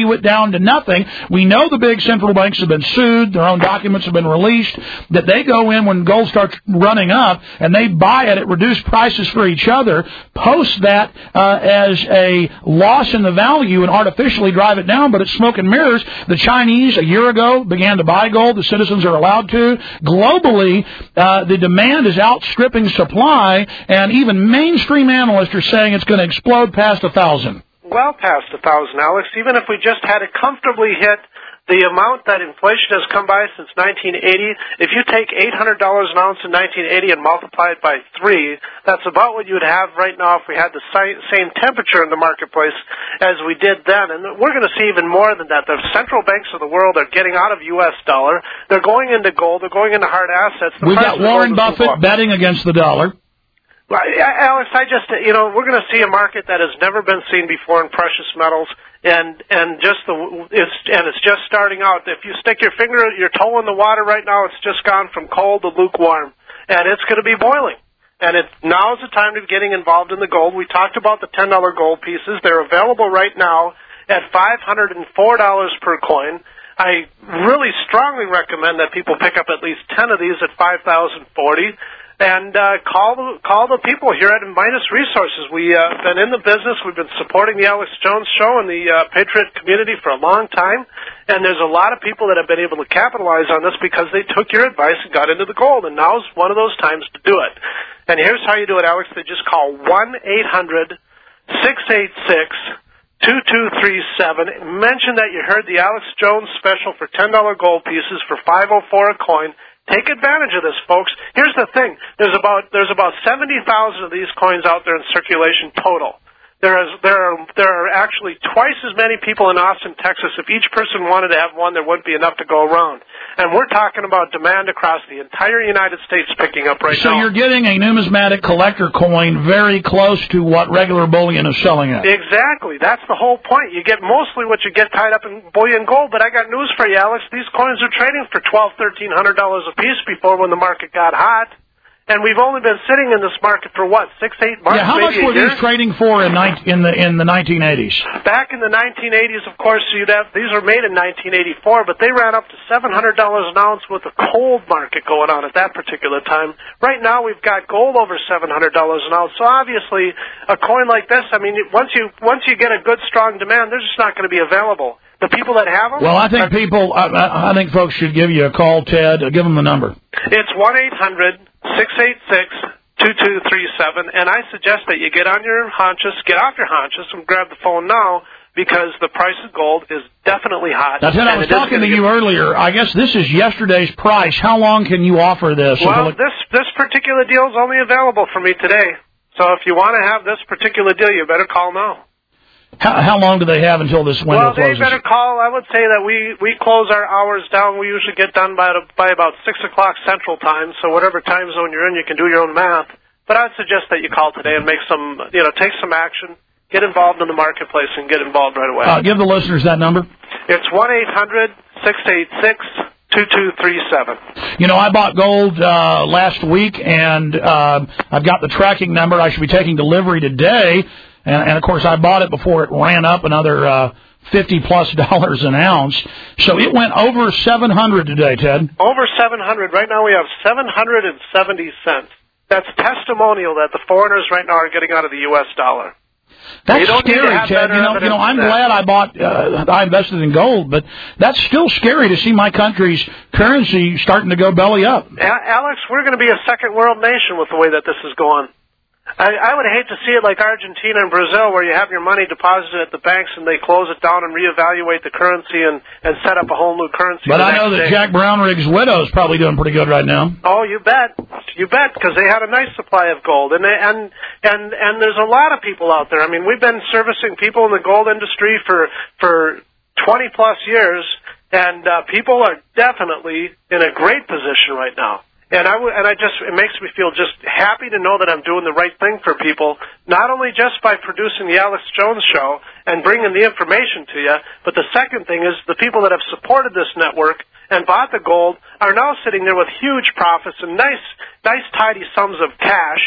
value it down to nothing. We know the big central banks have been sued. Their own documents have been released, that they go in when gold starts running up and they buy it at reduced prices for each other, post that uh, as a loss in the value and artificially drive it down, but it's smoke and mirrors. The Chinese a year ago began to buy gold. The citizens are allowed to. Globally, uh, the demand is outstripping supply, and even mainstream analysts are saying it's going to explode past a thousand. Well past a thousand, Alex. Even if we just had it comfortably hit the amount that inflation has come by since nineteen eighty, if you take eight hundred dollars an ounce in nineteen eighty and multiply it by three, that's about what you would have right now if we had the same temperature in the marketplace as we did then. And we're going to see even more than that. The central banks of the world are getting out of U S dollar. They're going into gold. They're going into hard assets. The We've got Warren Buffett betting against the dollar. Well, Alex, I just, you know, we're going to see a market that has never been seen before in precious metals. And and just the it's and it's just starting out. If you stick your finger, your toe in the water right now, it's just gone from cold to lukewarm, and it's going to be boiling. And it's now is the time to be getting involved in the gold. We talked about the ten dollar gold pieces. They're available right now at five hundred and four dollars per coin. I really strongly recommend that people pick up at least ten of these at five thousand forty. And uh, call the call the people here at Midas Resources. We've uh, been in the business. We've been supporting the Alex Jones Show and the uh, Patriot community for a long time. And there's a lot of people that have been able to capitalize on this because they took your advice and got into the gold. And now's one of those times to do it. And here's how you do it, Alex. They just call one eight hundred six eight six two two three seven. Mention that you heard the Alex Jones special for ten dollar gold pieces for five oh four a coin. Take advantage of this, folks. Here's the thing. There's about there's about seventy thousand of these coins out there in circulation total. There is there are there are actually twice as many people in Austin, Texas. If each person wanted to have one, there wouldn't be enough to go around. And we're talking about demand across the entire United States picking up right so now. So you're getting a numismatic collector coin very close to what regular bullion is selling at. Exactly. That's the whole point. You get mostly what you get tied up in bullion gold. But I got news for you, Alex. These coins are trading for twelve, thirteen hundred dollars a piece before when the market got hot. And we've only been sitting in this market for what, six, eight months? Yeah, how much were these trading for in, in the in the nineteen eighties? Back in the nineteen eighties, of course, you'd have these were made in nineteen eighty-four, but they ran up to seven hundred dollars an ounce with a cold market going on at that particular time. Right now, we've got gold over seven hundred dollars an ounce. So obviously, a coin like this, I mean, once you once you get a good strong demand, they're just not going to be available. The people that have them. Well, I think people, I, I think folks should give you a call, Ted. Give them the number. It's one eight hundred six eight six two two three seven, and I suggest that you get on your haunches, get off your haunches, and grab the phone now because the price of gold is definitely hot. Now, Ted, I was talking to you earlier. I guess this is yesterday's price. How long can you offer this? Well, this this particular deal is only available for me today. So if you want to have this particular deal, you better call now. How, how long do they have until this window well, closes? Well, they better call. I would say that we, we close our hours down. We usually get done by by about six o'clock Central Time. So whatever time zone you're in, you can do your own math. But I'd suggest that you call today and make some, you know, take some action, get involved in the marketplace, and get involved right away. Uh, give the listeners that number. It's one eight hundred six eight six two two three seven. You know, I bought gold uh, last week, and uh, I've got the tracking number. I should be taking delivery today. And, and, of course, I bought it before it ran up another uh, fifty plus dollars an ounce. So it went over seven hundred today, Ted. Over seven hundred. Right now we have seven hundred seventy cents. That's testimonial that the foreigners right now are getting out of the U S dollar. That's scary, Ted. You know, you know, I'm glad I bought, uh, I invested in gold, but that's still scary to see my country's currency starting to go belly up. Alex, we're going to be a second world nation with the way that this is going. I, I would hate to see it like Argentina and Brazil, where you have your money deposited at the banks and they close it down and reevaluate the currency and, and set up a whole new currency. But I know that day. Jack Brownrigg's widow is probably doing pretty good right now. Oh, you bet, you bet, because they had a nice supply of gold, and they, and and and there's a lot of people out there. I mean, we've been servicing people in the gold industry for for twenty plus years, and uh, people are definitely in a great position right now. And I w- and I just it makes me feel just happy to know that I'm doing the right thing for people, not only just by producing the Alex Jones Show and bringing the information to you, but the second thing is the people that have supported this network and bought the gold are now sitting there with huge profits and nice, nice tidy sums of cash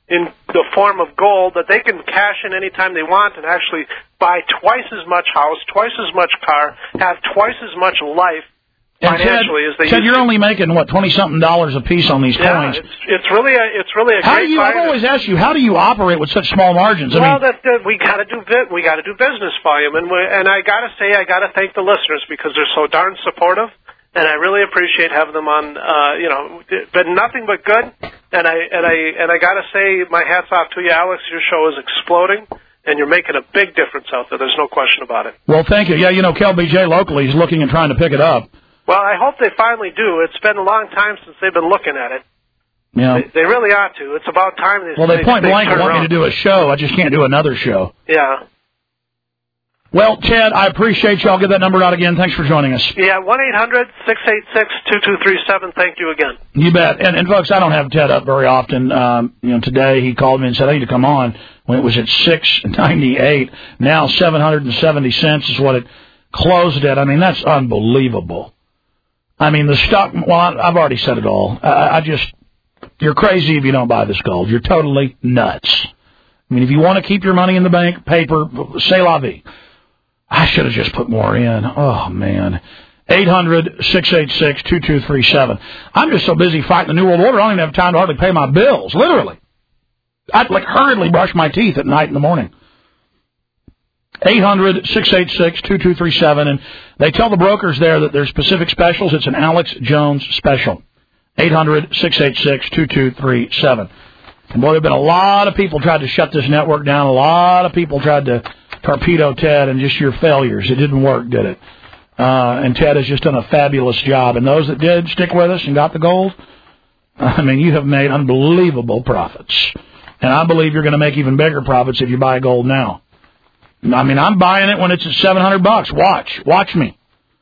in the form of gold that they can cash in anytime they want and actually buy twice as much house, twice as much car, have twice as much life and financially Ted, as they Ted, used you're to. only making, what, twenty-something dollars a piece on these Yeah, coins. it's, it's really a, it's really a How great do you, I've buy. always asked you, how do you operate with such small margins? I Well, mean, that, that we got to do vi- we got to do business volume, and we, and I got to say I got to thank the listeners because they're so darn supportive, and I really appreciate having them on. Uh, you know, been nothing but good, and I and I and I got to say my hats off to you, Alex. Your show is exploding, and you're making a big difference out there. There's no question about it. well, thank you. Yeah, you know, Kel B J locally is looking and trying to pick it up. Well, I hope they finally do. It's been a long time since they've been looking at it. Yeah. They, they really ought to. It's about time they. Well, they point they blank turn want me around. to do a show. I just can't do another show. Yeah. Well, Ted, I appreciate you. I'll get that number out again. Thanks for joining us. Yeah, one eight hundred six eight six two two three seven. Thank you again. You bet. And, and folks, I don't have Ted up very often. Um, you know, today he called me and said, I need to come on when it was at six ninety-eight. Now seven hundred seventy cents is what it closed at. I mean, that's unbelievable. I mean, the stock, well, I've already said it all. I, I just, you're crazy if you don't buy this gold. You're totally nuts. I mean, if you want to keep your money in the bank, paper, c'est la vie. I should have just put more in. Oh, man. eight hundred six eight six two two three seven. I'm just so busy fighting the New World Order, I don't even have time to hardly pay my bills, literally. I'd like hurriedly brush my teeth at night in the morning. eight hundred six eight six two two three seven, and they tell the brokers there that there's specific specials. It's an Alex Jones special. eight hundred six eight six two two three seven. And boy, there have been a lot of people tried to shut this network down. A lot of people tried to torpedo Ted and just your failures. It didn't work, did it? Uh, and Ted has just done a fabulous job. And those that did stick with us and got the gold, I mean, you have made unbelievable profits. And I believe you're going to make even bigger profits if you buy gold now. I mean, I'm buying it when it's at seven hundred bucks. Watch. Watch me.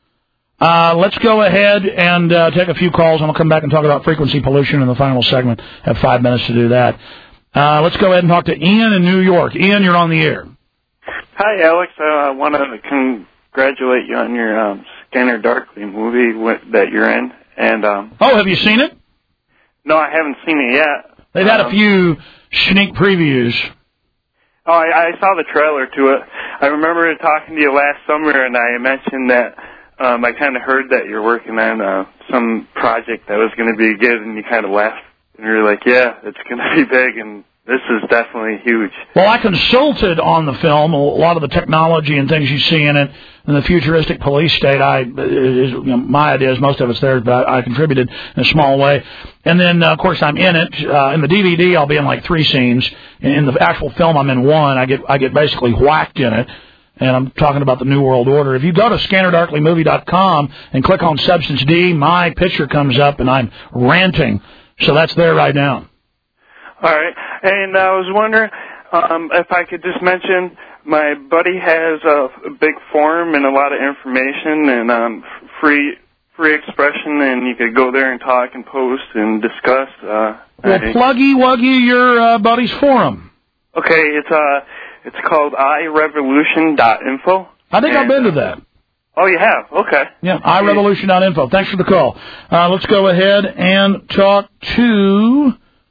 Uh, let's go ahead and uh, take a few calls. I'm going to come back and talk about frequency pollution in the final segment. Have five minutes to do that. Uh, let's go ahead and talk to Ian in New York. Ian, you're on the air. Hi, Alex. Uh, I want to congratulate you on your um, Scanner Darkly movie w- that you're in. And um, Oh, have you seen it? No, I haven't seen it yet. They've had um, a few sneak previews. Oh, I, I saw the trailer to it. I remember talking to you last summer, and I mentioned that um, I kind of heard that you're working on uh, some project that was going to be good, and you kind of laughed. And you were like, yeah, it's going to be big, and this is definitely huge. Well, I consulted on the film, a lot of the technology and things you see in it, and the futuristic police state. I, is, you know, my idea is most of it's theirs, but I, I contributed in a small way. And then, uh, of course, I'm in it. Uh, in the D V D, I'll be in like three scenes. In, in the actual film, I'm in one. I get I get basically whacked in it. And I'm talking about the New World Order. If you go to scanner darkly movie dot com and click on Substance D, my picture comes up, and I'm ranting. So that's there right now. All right. And I was wondering um, if I could just mention my buddy has a, a big forum and a lot of information and um, free free expression, and you could go there and talk and post and discuss. Uh, Well, I, pluggy wuggy your uh, buddy's forum. okay, it's uh, it's called i revolution dot info. I think I've been to that. Oh, you have? Okay. Yeah, i revolution dot info. Thanks for the call. Uh, let's go ahead and talk to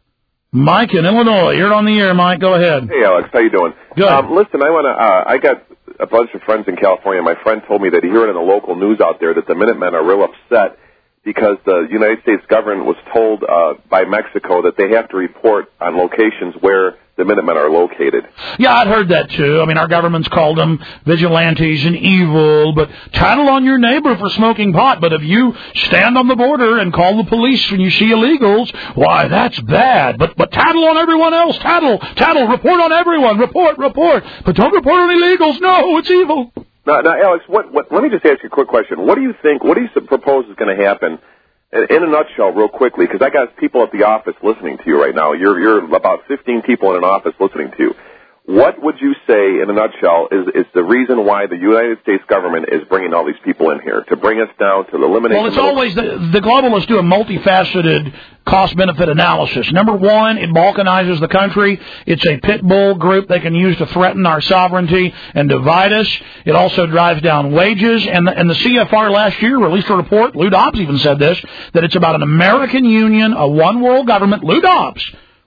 Mike in Illinois. You're on the air, Mike. Go ahead. Hey, Alex. How you doing? Good. Um, listen, I want to. Uh, I got a bunch of friends in California. My friend told me that he heard in the local news out there that the Minutemen are real upset because the United States government was told uh, by Mexico that they have to report on locations where the Minutemen are located. Yeah, I'd heard that too. I mean, our government's called them vigilantes and evil, but tattle on your neighbor for smoking pot. But if you stand on the border and call the police when you see illegals, why, that's bad. But but tattle on everyone else. Tattle, tattle, report on everyone. Report, report. But don't report on illegals. No, it's evil. Now, now Alex, what, what, let me just ask you a quick question. What do you think, what do you propose is going to happen, in, in a nutshell, real quickly, because I got people at the office listening to you right now. You're, you're about fifteen people in an office listening to you. What would you say, in a nutshell, is, is the reason why the United States government is bringing all these people in here, to bring us down to the elimination? Well, it's always, the, the globalists do a multifaceted cost-benefit analysis. Number one, it balkanizes the country. It's a pit bull group they can use to threaten our sovereignty and divide us. It also drives down wages. And the, and the C F R last year released a report, Lou Dobbs even said this, that it's about an American union, a one-world government. Lou Dobbs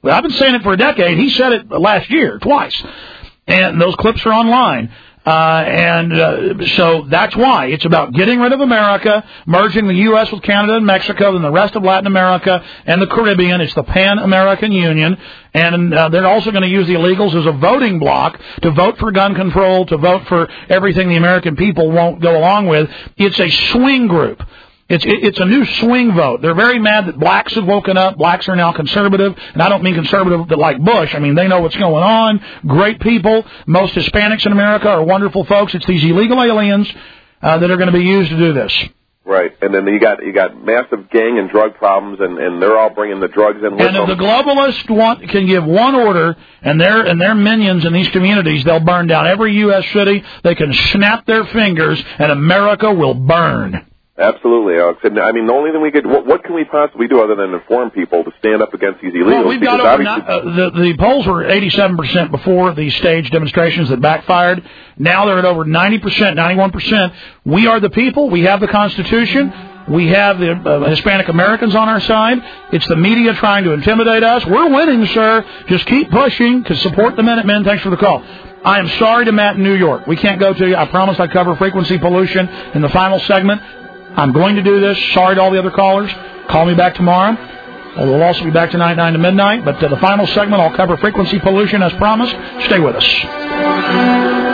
Well, I've been saying it for a decade. He said it last year, twice. And those clips are online. Uh, and uh, so that's why. It's about getting rid of America, merging the U S with Canada and Mexico and the rest of Latin America and the Caribbean. It's the Pan-American Union. And uh, they're also going to use the illegals as a voting bloc to vote for gun control, to vote for everything the American people won't go along with. It's a swing group. It's it's a new swing vote. They're very mad that blacks have woken up. Blacks are now conservative, and I don't mean conservative that like Bush. I mean, they know what's going on. Great people. Most Hispanics in America are wonderful folks. It's these illegal aliens uh, that are going to be used to do this. Right, and then you got you got massive gang and drug problems, and, and they're all bringing the drugs in with and them. And if the globalists want can give one order, and their and their minions in these communities, they'll burn down every U S city. They can snap their fingers, and America will burn. Absolutely, Alex. And I mean, the only thing we could, what, what can we possibly do other than inform people to stand up against these illegals? Well, we've got over not, uh, the the polls were eighty-seven percent before the staged demonstrations that backfired. Now they're at over ninety percent, ninety-one percent. We are the people. We have the Constitution. We have the uh, Hispanic Americans on our side. It's the media trying to intimidate us. We're winning, sir. Just keep pushing to support the Minutemen. Thanks for the call. I am sorry to Matt in New York. We can't go to you. I promised I'd cover frequency pollution in the final segment. I'm going to do this. Sorry to all the other callers. Call me back tomorrow. We'll also be back tonight, nine to midnight. But uh, the final segment, I'll cover frequency pollution as promised. Stay with us.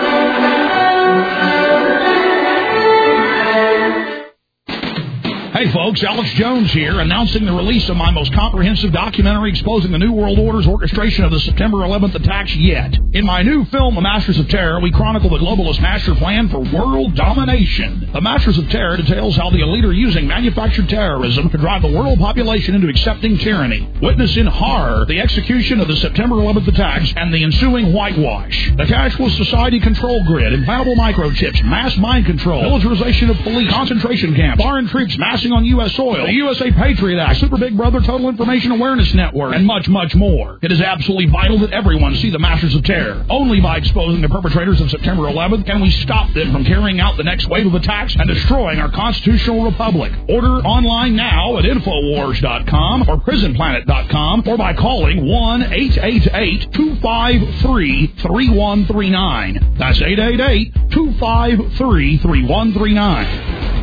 Hey folks, Alex Jones here, announcing the release of my most comprehensive documentary exposing the New World Order's orchestration of the September eleventh attacks yet. In my new film, The Masters of Terror, we chronicle the globalist master plan for world domination. The Masters of Terror details how the elite are using manufactured terrorism to drive the world population into accepting tyranny. Witness in horror the execution of the September eleventh attacks and the ensuing whitewash. The cashless society control grid, implantable microchips, mass mind control, militarization of police, concentration camps, foreign troops massing on U S soil, the U S A Patriot Act, Super Big Brother Total Information Awareness Network, and much, much more. It is absolutely vital that everyone see the Masters of Terror. Only by exposing the perpetrators of September eleventh can we stop them from carrying out the next wave of attacks and destroying our constitutional republic. Order online now at Infowars dot com or Prison Planet dot com or by calling one eight eight eight, two five three, three one three nine. That's eight eight eight, two five three, three one three nine.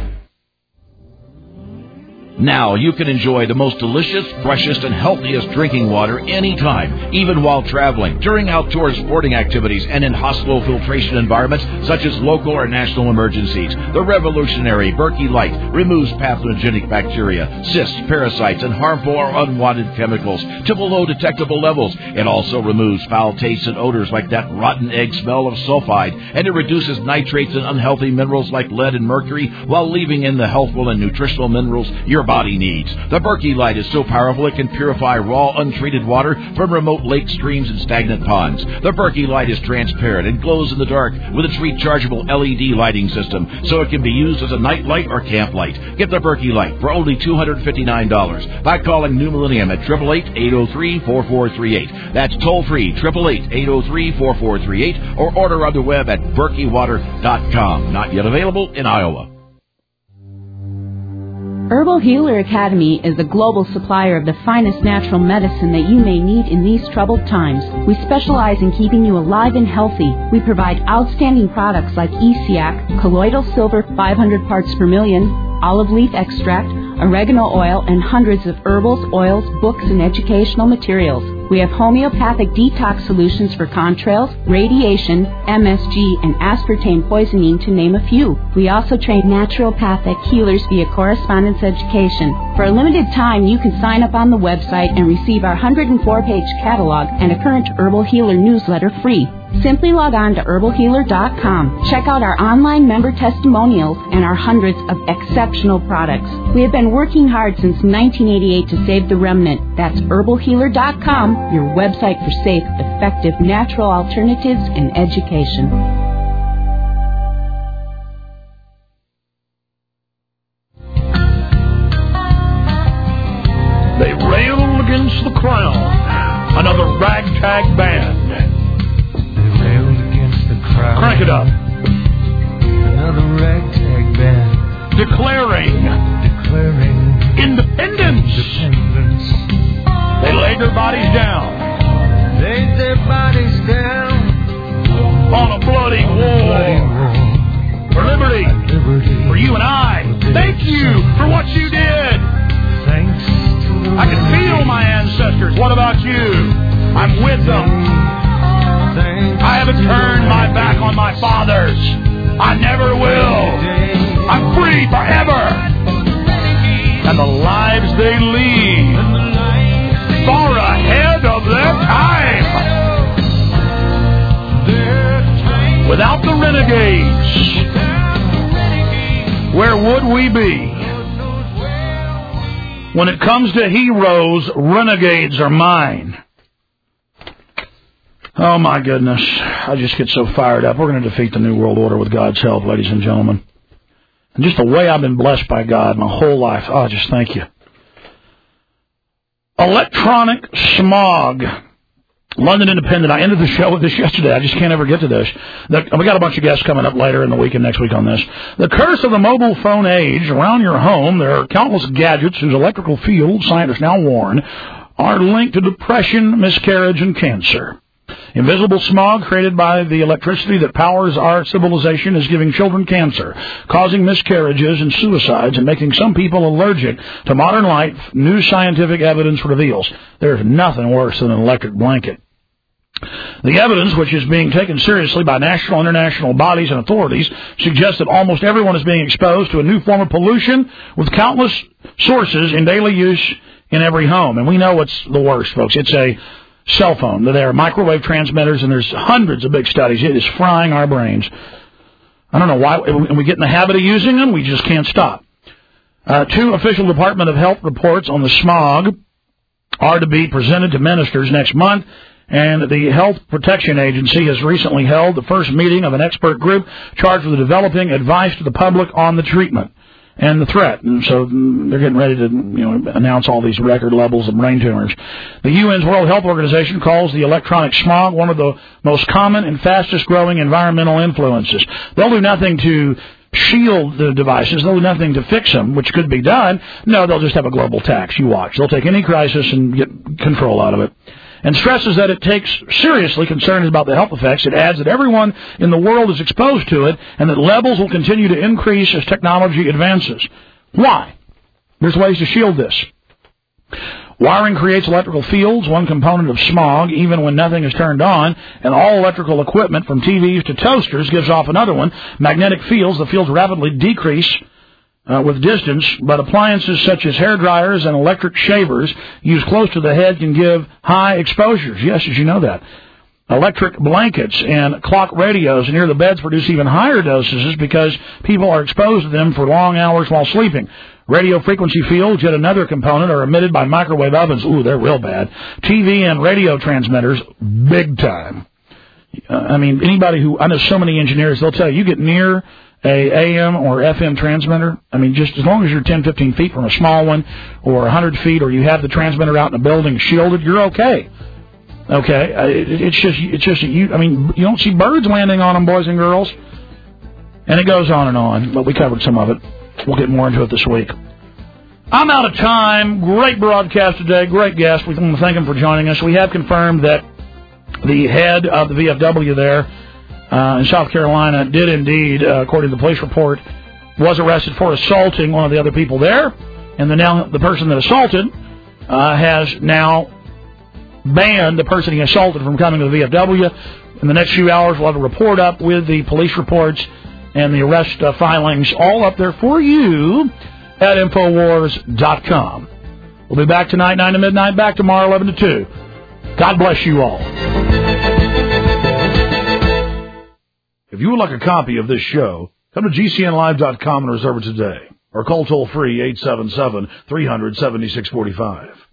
Now you can enjoy the most delicious, freshest, and healthiest drinking water anytime, even while traveling, during outdoor sporting activities, and in hostile filtration environments such as local or national emergencies. The revolutionary Berkey Light removes pathogenic bacteria, cysts, parasites, and harmful or unwanted chemicals to below detectable levels. It also removes foul tastes and odors like that rotten egg smell of sulfide, and it reduces nitrates and unhealthy minerals like lead and mercury while leaving in the healthful and nutritional minerals your body needs. The Berkey Light is so powerful it can purify raw, untreated water from remote lakes, streams, and stagnant ponds. The Berkey Light is transparent and glows in the dark with its rechargeable L E D lighting system, so it can be used as a night light or camp light. Get the Berkey Light for only two hundred fifty-nine dollars by calling New Millennium at eight eight eight, eight oh three, four four three eight. That's toll-free, eight eight eight, eight oh three, four four three eight, or order on the web at berkey water dot com. Not yet available in Iowa. Herbal Healer Academy is the global supplier of the finest natural medicine that you may need in these troubled times. We specialize in keeping you alive and healthy. We provide outstanding products like E C A C, colloidal silver five hundred parts per million, olive leaf extract, oregano oil, and hundreds of herbals, oils, books, and educational materials. We have homeopathic detox solutions for contrails, radiation, M S G, and aspartame poisoning, to name a few. We also train naturopathic healers via correspondence education. For a limited time, you can sign up on the website and receive our one hundred four page catalog and a current Herbal Healer newsletter free. Simply log on to herbal healer dot com. Check out our online member testimonials and our hundreds of exceptional products. We have been working hard since nineteen eighty-eight to save the remnant. That's herbal healer dot com, your website for safe, effective, natural alternatives and education. They railed against the crown. Another ragtag band. Crank it up. Another ragtag band. Declaring. Declaring. Independence. Independence. They laid laid their bodies down. Laid their bodies down on a bloody war for liberty, for you and I. Thank you for what you did. Thanks to I can feel my ancestors. What about you? I'm with them. I haven't turned my back on my fathers. I never will. I'm free forever. And the lives they lead, far ahead of their time. Without the renegades, where would we be? When it comes to heroes, renegades are mine. Oh, my goodness. I just get so fired up. We're going to defeat the New World Order with God's help, ladies and gentlemen. And just the way I've been blessed by God my whole life. Oh, just thank you. Electronic smog. London Independent. I ended the show with this yesterday. I just can't ever get to this. The, we got a bunch of guests coming up later in the week and next week on this. The curse of the mobile phone age. Around your home, there are countless gadgets whose electrical field, scientists now warn, are linked to depression, miscarriage, and cancer. Invisible smog created by the electricity that powers our civilization is giving children cancer, causing miscarriages and suicides, and making some people allergic to modern life. New scientific evidence reveals there's nothing worse than an electric blanket. The evidence, which is being taken seriously by national and international bodies and authorities, suggests that almost everyone is being exposed to a new form of pollution with countless sources in daily use in every home. And we know what's the worst, folks. It's a cell phone. There are microwave transmitters, and there's hundreds of big studies. It is frying our brains. I don't know why. When we get in the habit of using them, we just can't stop. Uh, two official Department of Health reports on the smog are to be presented to ministers next month, and the Health Protection Agency has recently held the first meeting of an expert group charged with developing advice to the public on the treatment and the threat. And so they're getting ready to, you know, announce all these record levels of brain tumors. The U N's World Health Organization calls the electronic smog one of the most common and fastest growing environmental influences. They'll do nothing to shield the devices. They'll do nothing to fix them, which could be done. No, they'll just have a global tax. You watch. They'll take any crisis and get control out of it. And stresses that it takes seriously concerns about the health effects. It adds that everyone in the world is exposed to it and that levels will continue to increase as technology advances. Why? There's ways to shield this. Wiring creates electrical fields, one component of smog, even when nothing is turned on, and all electrical equipment from T Vs to toasters gives off another one. Magnetic fields, the fields rapidly decrease Uh, with distance, but appliances such as hair dryers and electric shavers used close to the head can give high exposures. Yes, as you know that. Electric blankets and clock radios near the beds produce even higher doses because people are exposed to them for long hours while sleeping. Radio frequency fields, yet another component, are emitted by microwave ovens. Ooh, they're real bad. T V and radio transmitters, big time. Uh, I mean, anybody who, I know so many engineers, they'll tell you, you get near a A M or F M transmitter, I mean, just as long as you're ten, fifteen feet from a small one or one hundred feet, or you have the transmitter out in a building shielded, you're okay. Okay? Uh, it, it's just, it's just, you, I mean, you don't see birds landing on them, boys and girls. And it goes on and on, but we covered some of it. We'll get more into it this week. I'm out of time. Great broadcast today. Great guest. We want to thank him for joining us. We have confirmed that the head of the V F W there, Uh, in South Carolina, did indeed, uh, according to the police report, was arrested for assaulting one of the other people there, and the now the person that assaulted uh, has now banned the person he assaulted from coming to the V F W. In the next few hours, we'll have a report up with the police reports and the arrest uh, filings all up there for you at Infowars dot com. We'll be back tonight, nine to midnight, back tomorrow, eleven to two. God bless you all. If you would like a copy of this show, come to G C N live dot com and reserve it today. Or call toll-free eight seven seven, three hundred, seventy-six forty-five.